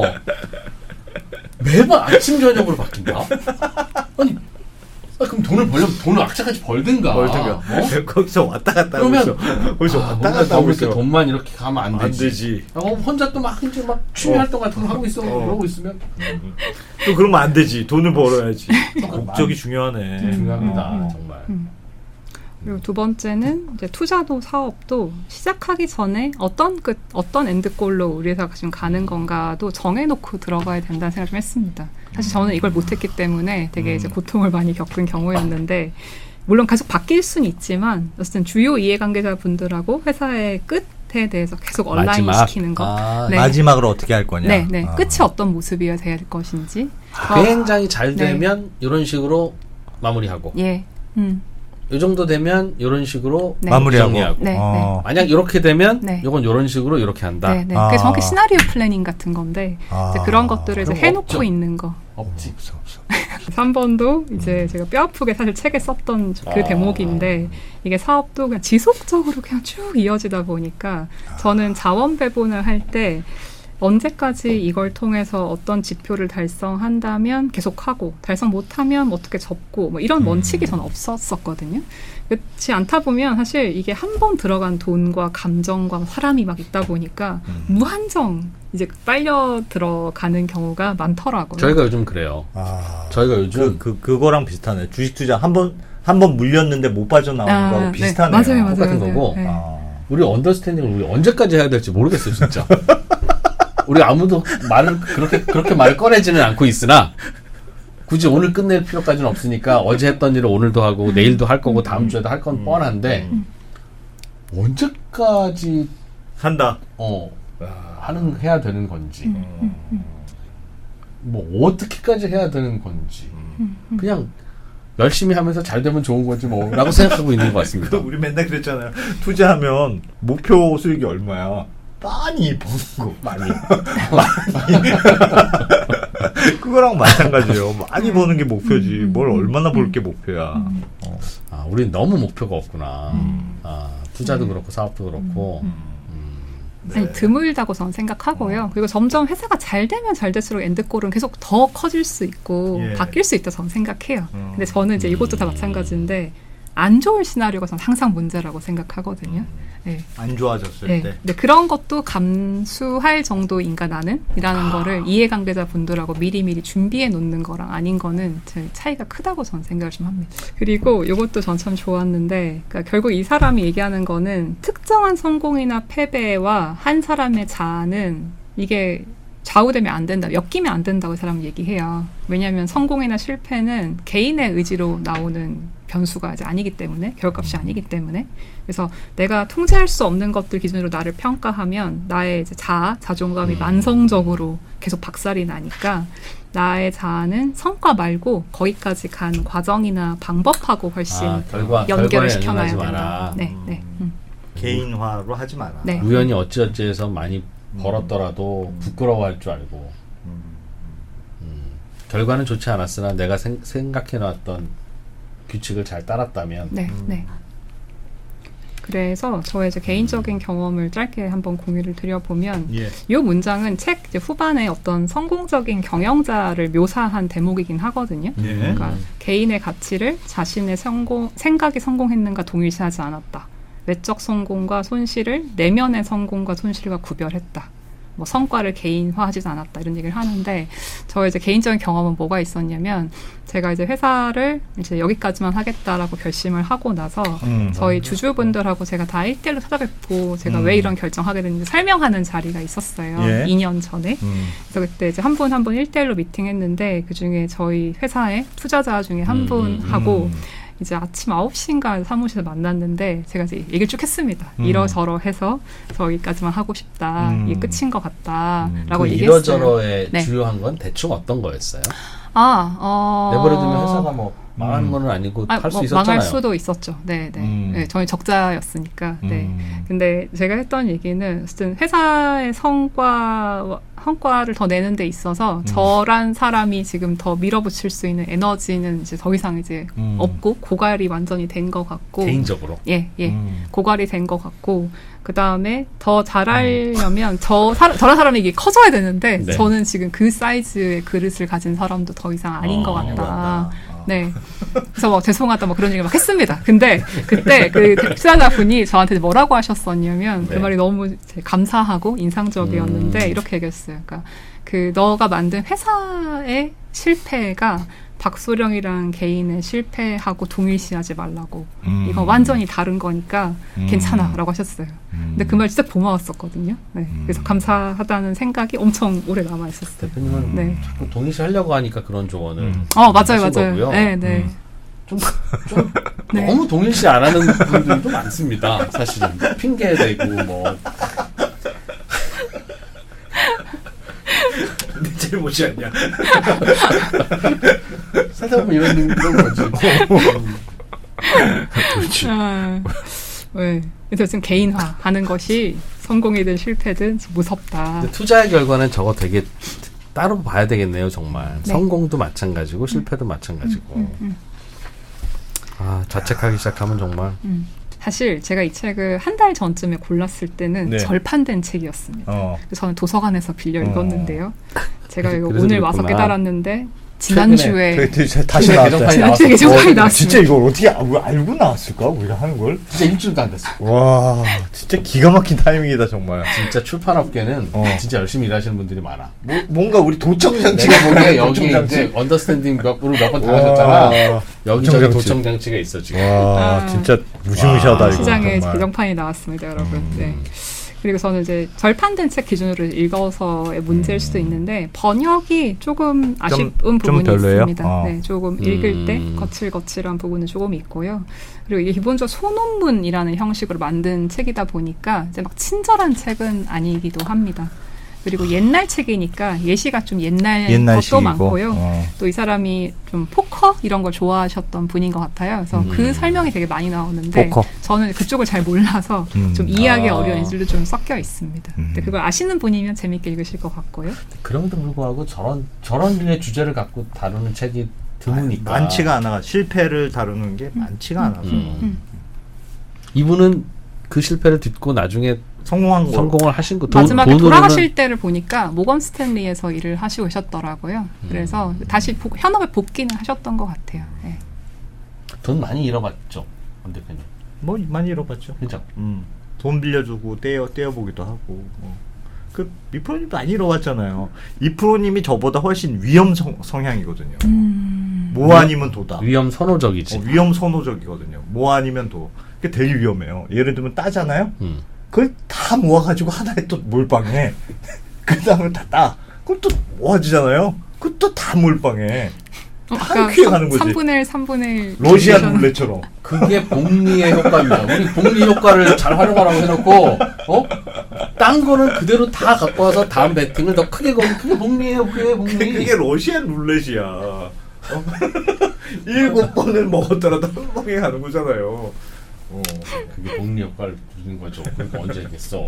매번 아침 저녁으로 바뀐다. 아니 그럼 돈을 벌려면 돈을 악착같이 벌든가. 거기서 왔다 갔다 그러면 거기서 왔다 갔다 하고 있어. 돈만 이렇게 가면 안 안 되지. 혼자 또 막 이제 막 취미 활동 같은 거 하고 있어. 그러고 있으면 또 그러면 안 되지. 돈을 벌어야지. 목적이 중요하네. 중요합니다. 정말. 그리고 두 번째는 이제 투자도 사업도 시작하기 전에 어떤 엔드골로 우리 회사가 지금 가는 건가도 정해놓고 들어가야 된다는 생각을 좀 했습니다. 사실 저는 이걸 못했기 때문에 되게 이제 고통을 많이 겪은 경우였는데 물론 계속 바뀔 수는 있지만 어쨌든 주요 이해관계자분들하고 회사의 끝에 대해서 계속 온라인 시키는 거. 네. 마지막으로 어떻게 할 거냐. 네. 끝이 어떤 모습이어야 될 것인지. 굉장히 잘 되면 이런 식으로 마무리하고. 예. 이 정도 되면 이런 식으로 마무리하고. 네. 만약 이렇게 되면 이건 이런 식으로 이렇게 한다. 네. 그게 정확히 시나리오 플래닝 같은 건데 이제 그런 것들을 이제 해놓고 없죠. 있는 거. 없지. 3번도 이제 제가 뼈 아프게 사실 책에 썼던 그 대목인데 이게 사업도 그냥 지속적으로 그냥 쭉 이어지다 보니까 저는 자원 배분을 할 때 언제까지 이걸 통해서 어떤 지표를 달성한다면 계속하고 달성 못하면 어떻게 접고 뭐 이런 원칙이 저는 없었거든요. 그렇지 않다 보면 사실 이게 한 번 들어간 돈과 감정과 사람이 막 있다 보니까 무한정 이제 빨려 들어가는 경우가 많더라고요. 저희가 요즘 그래요. 저희가 요즘 그거랑 비슷하네. 주식 투자 한 번 물렸는데 못 빠져나오는 거하고 비슷하네요. 맞아요. 똑같은 거고. 네. 우리 언더스탠딩을 우리 언제까지 해야 될지 모르겠어요, 진짜. 우리 아무도 그렇게 말을 꺼내지는 않고 있으나 굳이 오늘 끝낼 필요까지는 없으니까 어제 했던 일을 오늘도 하고 내일도 할 거고 다음 주에도 할 건 뻔한데 언제까지 한다. 해야 되는 건지 뭐 어떻게까지 해야 되는 건지 그냥 열심히 하면서 잘 되면 좋은 거지 뭐라고 생각하고 있는 것 같습니다. 우리 맨날 그랬잖아요. 투자하면 목표 수익이 얼마야? 많이 버는 거 많이 그거랑 마찬가지예요. 많이 버는 게 목표지 뭘 얼마나 벌 게 목표야. 우린 너무 목표가 없구나. 투자도 그렇고 사업도 그렇고 아니, 드물다고 저는 생각하고요. 그리고 점점 회사가 잘 되면 잘 될수록 엔드골은 계속 더 커질 수 있고 바뀔 수 있다고 저는 생각해요. 근데 저는 이제 이것도 다 마찬가지인데 안 좋을 시나리오가 저는 항상 문제라고 생각하거든요. 네. 안 좋아졌을 때. 근데 그런 것도 감수할 정도인가 나는? 이라는 거를 이해관계자 분들하고 미리미리 준비해 놓는 거랑 아닌 거는 차이가 크다고 저는 생각을 좀 합니다. 그리고 이것도 전 참 좋았는데 그러니까 결국 이 사람이 얘기하는 거는 특정한 성공이나 패배와 한 사람의 자아는 이게 좌우되면 안 된다, 엮이면 안 된다고 이 사람은 얘기해요. 왜냐하면 성공이나 실패는 개인의 의지로 나오는 변수가 이제 아니기 때문에 결과값이 아니기 때문에 그래서 내가 통제할 수 없는 것들 기준으로 나를 평가하면 나의 이제 자존감이 만성적으로 계속 박살이 나니까 나의 자아는 성과 말고 거기까지 간 과정이나 방법하고 훨씬 연결을 시켜놔야 된다. 네, 네. 개인화로 하지 마라. 네. 우연히 어찌어찌해서 많이 벌었더라도 부끄러워할 줄 알고 결과는 좋지 않았으나 내가 생각해놨던 규칙을 잘 따랐다면 네, 네. 그래서 저의 이제 개인적인 경험을 짧게 한번 공유를 드려보면 이 문장은 책 이제 후반에 어떤 성공적인 경영자를 묘사한 대목이긴 하거든요. 그러니까 개인의 가치를 자신의 생각이 성공했는가 동일시하지 않았다. 외적 성공과 손실을 내면의 성공과 손실과 구별했다. 뭐 성과를 개인화하지도 않았다 이런 얘기를 하는데 저의 이제 개인적인 경험은 뭐가 있었냐면 제가 이제 회사를 이제 여기까지만 하겠다라고 결심을 하고 나서 저희 주주분들하고 제가 다 1대1로 찾아뵙고 제가 왜 이런 결정하게 됐는지 설명하는 자리가 있었어요. 2년 전에. 그래서 그때 이제 한 분 1대1로 미팅했는데 그중에 저희 회사의 투자자 중에 한 분하고 이제 아침 9시인가 사무실에 만났는데 제가 이제 얘기를 쭉 했습니다. 이러저러 해서 저기까지만 하고 싶다. 이게 끝인 것 같다. 라고 그 얘기했어요. 이러저러의 주요한 건 대충 어떤 거였어요? 내버려두면 회사가 뭐 망하는 건 아니고 할 수 있었잖아요. 망할 수도 있었죠. 네, 네. 네, 저희 적자였으니까. 네. 근데 제가 했던 얘기는 어쨌든 회사의 성과를 더 내는 데 있어서 저란 사람이 지금 더 밀어붙일 수 있는 에너지는 이제 더 이상 이제 없고 고갈이 완전히 된 것 같고 개인적으로 예 고갈이 된 것 같고 그 다음에 더 잘하려면 저런 사람이 이게 커져야 되는데 네. 저는 지금 그 사이즈의 그릇을 가진 사람도 더 이상 아닌 것 같다. 네. 그래서 뭐 죄송하다 뭐 그런 얘기 막 했습니다. 근데 그때 그 투자자분이 저한테 뭐라고 하셨었냐면 네. 그 말이 너무 감사하고 인상적이었는데 이렇게 얘기했어요. 그러니까 그 너가 만든 회사의 실패가 박소령이랑 개인의 실패하고 동일시하지 말라고. 이건 완전히 다른 거니까 괜찮아 라고 하셨어요. 근데 그 말 진짜 고마웠었거든요. 네. 그래서 감사하다는 생각이 엄청 오래 남아있었어요. 대표님은 네. 자꾸 동일시하려고 하니까 그런 조언을 맞아요. 거고요. 네, 네. 좀 네. 너무 동일시 안 하는 분들도 많습니다. 사실은 핑계대고 뭐 내 잘못이 아니야. 살다 보면 이런 거지. 그렇지. 네. 그래서 지금 개인화하는 것이 성공이든 실패든 무섭다. 투자의 결과는 저거 되게 따로 봐야 되겠네요, 정말. 네. 성공도 마찬가지고 실패도 마찬가지고. 자책하기 시작하면 정말. 사실 제가 이 책을 한 달 전쯤에 골랐을 때는 네. 절판된 책이었습니다. 그래서 저는 도서관에서 빌려 읽었는데요. 제가 이거 오늘 와서 깨달았는데 지난주에 다시 나왔어요. 개정판이 나왔어요. 진짜 이걸 어떻게 알고 나왔을까? 우리가 하는 걸? 진짜 일주일도 안 됐어. 와, 진짜 기가 막힌 타이밍이다 정말. 진짜 출판업계는 진짜 열심히 일하시는 분들이 많아. 뭔가 우리 도청장치가 뭔가 여기 이제 언더스탠딩 몇번 당하셨잖아. 여기저기 도청장치가 있어 지금. 와, 진짜 무시무시하다 이거. 시장에 개정판이 나왔습니다, 여러분. 네. 그리고 저는 이제 절판된 책 기준으로 읽어서의 문제일 수도 있는데 번역이 조금 아쉬운 부분이 있습니다. 네, 조금 읽을 때 거칠거칠한 부분은 조금 있고요. 그리고 이게 기본적으로 소논문이라는 형식으로 만든 책이다 보니까 이제 막 친절한 책은 아니기도 합니다. 그리고 옛날 책이니까 예시가 좀 옛날 것도 많고요. 또 이 사람이 좀 포커 이런 걸 좋아하셨던 분인 것 같아요. 그래서 그 설명이 되게 많이 나오는데 저는 그쪽을 잘 몰라서 좀 이해하기 어려운 예질도 좀 섞여 있습니다. 근데 그걸 아시는 분이면 재밌게 읽으실 것 같고요. 그럼에도 불구하고 저런 류의 주제를 갖고 다루는 책이 드무니까 많지가 않아. 실패를 다루는 게 많지가 않아서 이분은 그 실패를 듣고 나중에 성공을 하신 거 마지막에 돌아가실 때를 보니까 모건 스탠리에서 일을 하시고 계셨더라고요. 그래서 다시 현업에 복귀는 하셨던 것 같아요. 네. 돈 많이 잃어봤죠, 원 대표님? 뭐 많이 잃어봤죠. 그죠? 돈 빌려주고 떼어보기도 하고. 그 이프로님 많이 잃어봤잖아요. 이프로님이 저보다 훨씬 위험 성향이거든요. 뭐 아니면 도다. 위험 선호적이지. 위험 선호적이거든요. 뭐 아니면 도. 그게 되게 위험해요. 예를 들면 따잖아요. 그걸 다 모아가지고 하나에 또 몰빵해. 그 다음에 다 따. 그럼 또 모아지잖아요. 그것도 다 몰빵해. 아까 가는 거지. 3분의 1 러시안 룰렛처럼. 그게 복리의 효과입니다. 우리 복리 효과를 잘 활용하라고 해놓고 딴 거는 그대로 다 갖고 와서 다음 배팅을 더 크게 거는 그게 복리예요. 그게 러시안 룰렛이야. 7번을 먹었더라도 한 방에 가는 거잖아요. 그게 복리 효과를 주는 거죠. 그러니까 언제 했겠어.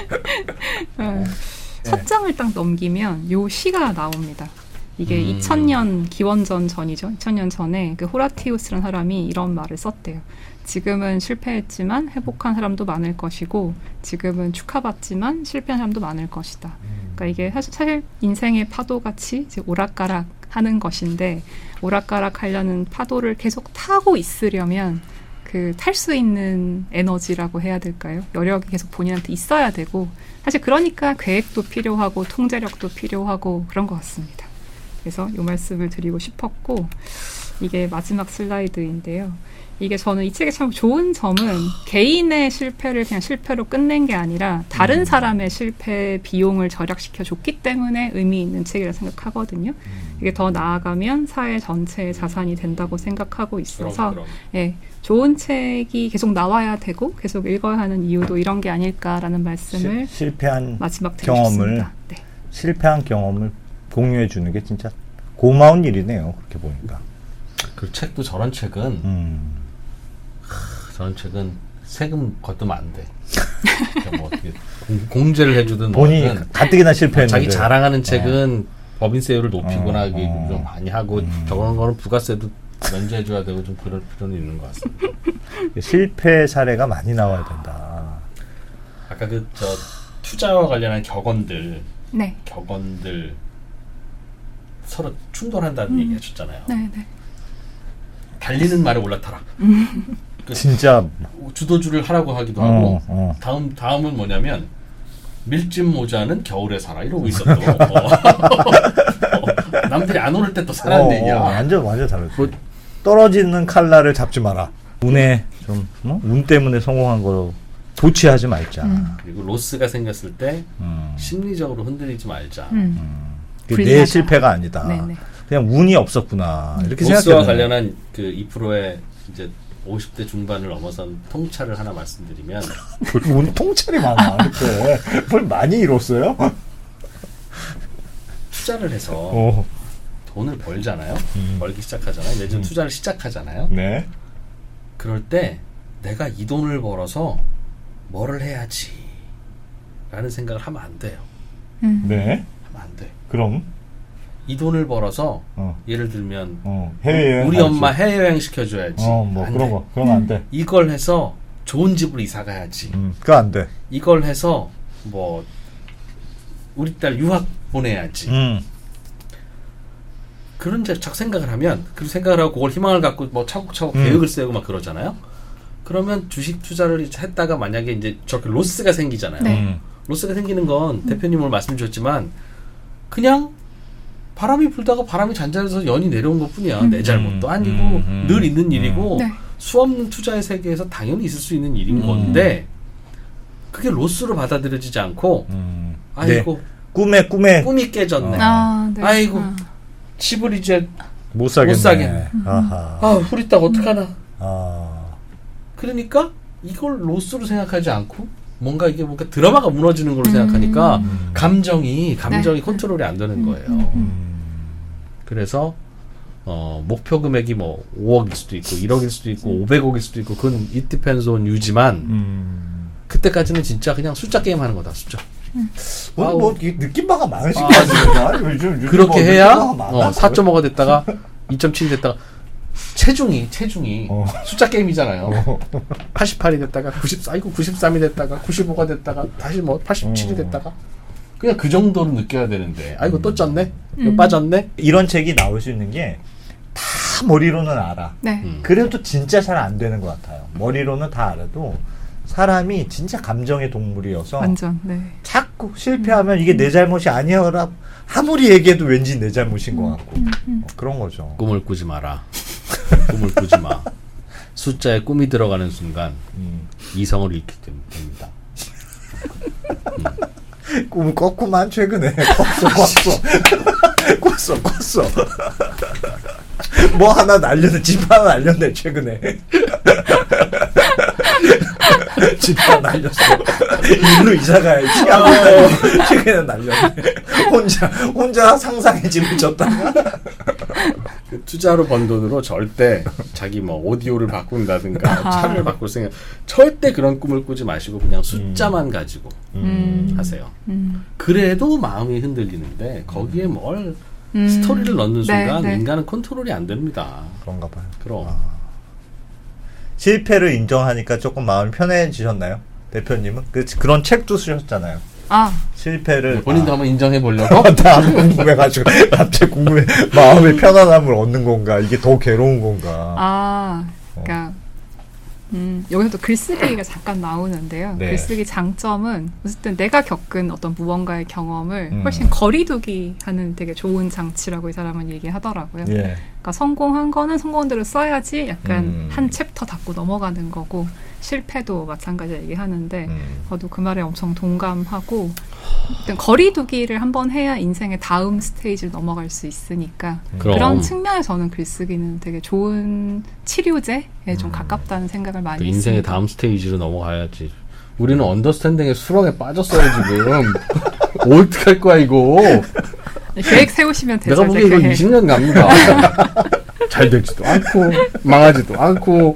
첫 장을 딱 넘기면 요 시가 나옵니다. 이게 2000년 기원전 전이죠. 2000년 전에 그 호라티우스라는 사람이 이런 말을 썼대요. 지금은 실패했지만 회복한 사람도 많을 것이고 지금은 축하받지만 실패한 사람도 많을 것이다. 그러니까 이게 사실 인생의 파도같이 이제 오락가락 하는 것인데 오락가락 하려는 파도를 계속 타고 있으려면 그 탈 수 있는 에너지라고 해야 될까요? 여력이 계속 본인한테 있어야 되고 사실 그러니까 계획도 필요하고 통제력도 필요하고 그런 것 같습니다. 그래서 이 말씀을 드리고 싶었고 이게 마지막 슬라이드인데요. 이게 저는 이 책의 참 좋은 점은 개인의 실패를 그냥 실패로 끝낸 게 아니라 다른 사람의 실패 비용을 절약시켜 줬기 때문에 의미 있는 책이라 생각하거든요. 이게 더 나아가면 사회 전체의 자산이 된다고 생각하고 있어서 그럼. 예, 좋은 책이 계속 나와야 되고 계속 읽어야 하는 이유도 이런 게 아닐까라는 말씀을 실패한 마지막 경험을 네. 실패한 경험을 공유해 주는 게 진짜 고마운 일이네요. 그렇게 보니까. 그 책도 저런 책은 세금 걷으면 안 돼. 그러니까 뭐 어떻게 공제를 해주든 본인이 가뜩이나 실패했는데 자기 자랑하는 책은 법인세율을 높이거나 좀 많이 하고 저런 거는 부가세도 면제해줘야 되고 좀 그럴 필요는 있는 것 같습니다. 실패 사례가 많이 나와야 된다. 아까 저 투자와 관련한 격언들 서로 충돌한다는 얘기 해줬잖아요. 네네. 달리는 말에 올라타라. 진짜 주도주를 하라고 하기도 하고 다음은 뭐냐면 밀짚 모자는 겨울에 살아 이러고 있었던 남들이 안 오를 때 또 사라는 얘기야. 완전 다르죠. 떨어지는 칼날을 잡지 마라. 운에 좀 운 때문에 성공한 거 도취하지 말자. 그리고 로스가 생겼을 때 심리적으로 흔들리지 말자. 내 실패가 아니다. 네네. 그냥 운이 없었구나. 이렇게 생각해요. 로스와 관련한 그 2%의 이제 50대 중반을 넘어선 통찰을 하나 말씀드리면 오늘 통찰이 많아. 이렇게 뭘 많이 이뤘어요? 투자를 해서 돈을 벌잖아요. 벌기 시작하잖아요. 내지는 투자를 시작하잖아요. 네. 그럴 때 내가 이 돈을 벌어서 뭐를 해야지 라는 생각을 하면 안 돼요. 네. 하면 안 돼. 그럼? 이 돈을 벌어서 예를 들면 해외여행 우리 엄마 해외여행 시켜줘야지. 뭐 그런 거 그러면 안 돼. 이걸 해서 좋은 집으로 이사 가야지. 그거 안 돼. 이걸 해서 뭐 우리 딸 유학 보내야지. 그런 자꾸 생각을 하면 그 생각을 하고 그걸 희망을 갖고 뭐 차곡차곡 계획을 세우고 막 그러잖아요. 그러면 주식 투자를 했다가 만약에 이제 저렇게 로스가 생기잖아요. 네. 로스가 생기는 건 대표님 오늘 말씀 주셨지만 그냥 바람이 불다가 바람이 잔잔해서 연이 내려온 것뿐이야. 내 잘못도 아니고 늘 있는 일이고 네. 수없는 투자의 세계에서 당연히 있을 수 있는 일인 건데 그게 로스로 받아들여지지 않고 아이고 네. 꿈이 깨졌네. 네. 아이고 집을 이제 못 사겠네. 우리 딸 어떡하나. 그러니까 이걸 로스로 생각하지 않고 뭔가 드라마가 무너지는 걸로 생각하니까 감정이 컨트롤이 안 되는 거예요. 그래서 목표 금액이 뭐 5억일 수도 있고 1억일 수도 있고 500억일 수도 있고 그건 it depends on you지만 그때까지는 진짜 그냥 숫자 게임 하는 거다. 숫자. 뭐 느낌바가 많으신 거 같아요. 그렇게 해야 4.5가 됐다가 2.7이 됐다가 체중이 숫자 게임이잖아요. 88이 됐다가 93이 됐다가 95가 됐다가 다시 뭐 87이 됐다가 그냥 그 정도로 느껴야 되는데 아이고 또 쪘네? 빠졌네? 이런 책이 나올 수 있는 게 다 머리로는 알아. 네. 그래도 진짜 잘 안 되는 것 같아요. 머리로는 다 알아도 사람이 진짜 감정의 동물이어서 완전 자꾸 실패하면 이게 내 잘못이 아니야라 아무리 얘기해도 왠지 내 잘못인 것 같고 그런 거죠. 꿈을 꾸지 마라. 꿈을 꾸지 마. 숫자에 꿈이 들어가는 순간 이성을 잃게 됩니다. 꿈을 꿨구만 최근에 꿨어. 뭐 하나 날렸네. 집 하나 날렸네 최근에. 집 하나 날렸어. 일로 이사가야지. 최근에 날렸네. 혼자 상상의 집을 졌다가. 투자로 번 돈으로 절대 자기 뭐 오디오를 바꾼다든가 차를 바꿀 생각 절대 그런 꿈을 꾸지 마시고 그냥 숫자만 가지고 하세요. 그래도 마음이 흔들리는데 거기에 뭘 스토리를 넣는 순간 인간은 컨트롤이 안 됩니다. 그런가 봐요. 그럼. 실패를 인정하니까 조금 마음이 편해지셨나요? 대표님은? 그런 책도 쓰셨잖아요. 실패를 본인도 한번 인정해 보려고? 나 궁금해가지고 갑자기 궁금해. 마음의 편안함을 얻는 건가? 이게 더 괴로운 건가? 그러니까 여기서 또 글쓰기가 잠깐 나오는데요. 네. 글쓰기 장점은 어쨌든 내가 겪은 어떤 무언가의 경험을 훨씬 거리두기 하는 되게 좋은 장치라고 이 사람은 얘기하더라고요. 예. 그러니까 성공한 거는 성공한 대로 써야지 약간 한 챕터 닫고 넘어가는 거고 실패도 마찬가지로 얘기하는데 저도 그 말에 엄청 동감하고 일단 거리두기를 한번 해야 인생의 다음 스테이지를 넘어갈 수 있으니까 그런 측면에서는 글쓰기는 되게 좋은 치료제에 좀 가깝다는 생각을 많이 했습니다. 인생의 다음 스테이지로 넘어가야지. 우리는 언더스탠딩의 수렁에 빠졌어요 지금. 어떡할 거야 이거. 계획 세우시면 되죠. 내가 보기엔 이거 20년 갑니다. 잘 되지도 않고 망하지도 않고.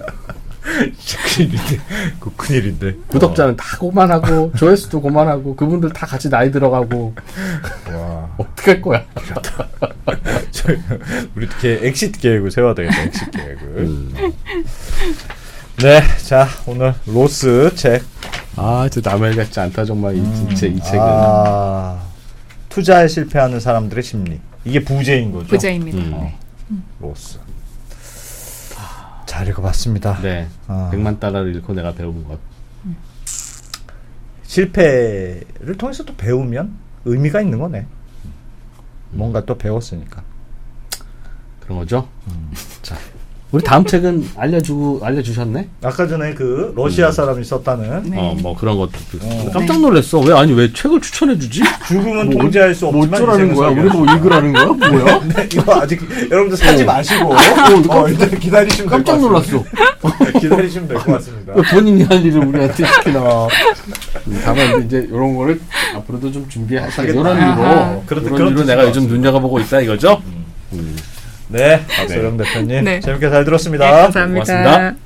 큰일인데. 구독자는 다 고만하고 조회수도 고만하고 그분들 다 같이 나이 들어가고. 와, 어떡할 거야. 우리 이렇게 엑시트 계획을 세워야 되겠다. 엑시트 계획을. 네, 자 오늘 로스 책. 진짜 남의 같지 않다 정말 이 책은. 투자에 실패하는 사람들의 심리. 이게 부제인 거죠. 부제입니다. 로스. 잘 읽어봤습니다. 네. 100만 달러를 잃고 내가 배운 것. 실패를 통해서 또 배우면 의미가 있는 거네. 뭔가 또 배웠으니까. 그런 거죠. 자, 우리 다음 책은 알려주셨네? 아까 전에 그 러시아 사람이 썼다는 뭐 그런 것도 깜짝 놀랐어. 왜 책을 추천해주지? 죽음은 통제할 수 없지만 뭐 어쩌라는 거야? 우리 뭐 읽으라는 거야? 뭐야? 네, 이거 아직 여러분들 사지 마시고 일단 기다리시면 깜짝 놀랐어. 기다리시면 될 것 같습니다. 본인이 할 일을 우리한테 시키나. 다만 이제 이런 거를 앞으로도 좀 준비하시겠다. 이런 이유로 내가 요즘 눈여겨보고 있다 이거죠? 네, 박소영 대표님 네. 재밌게 잘 들었습니다. 네, 감사합니다. 고맙습니다.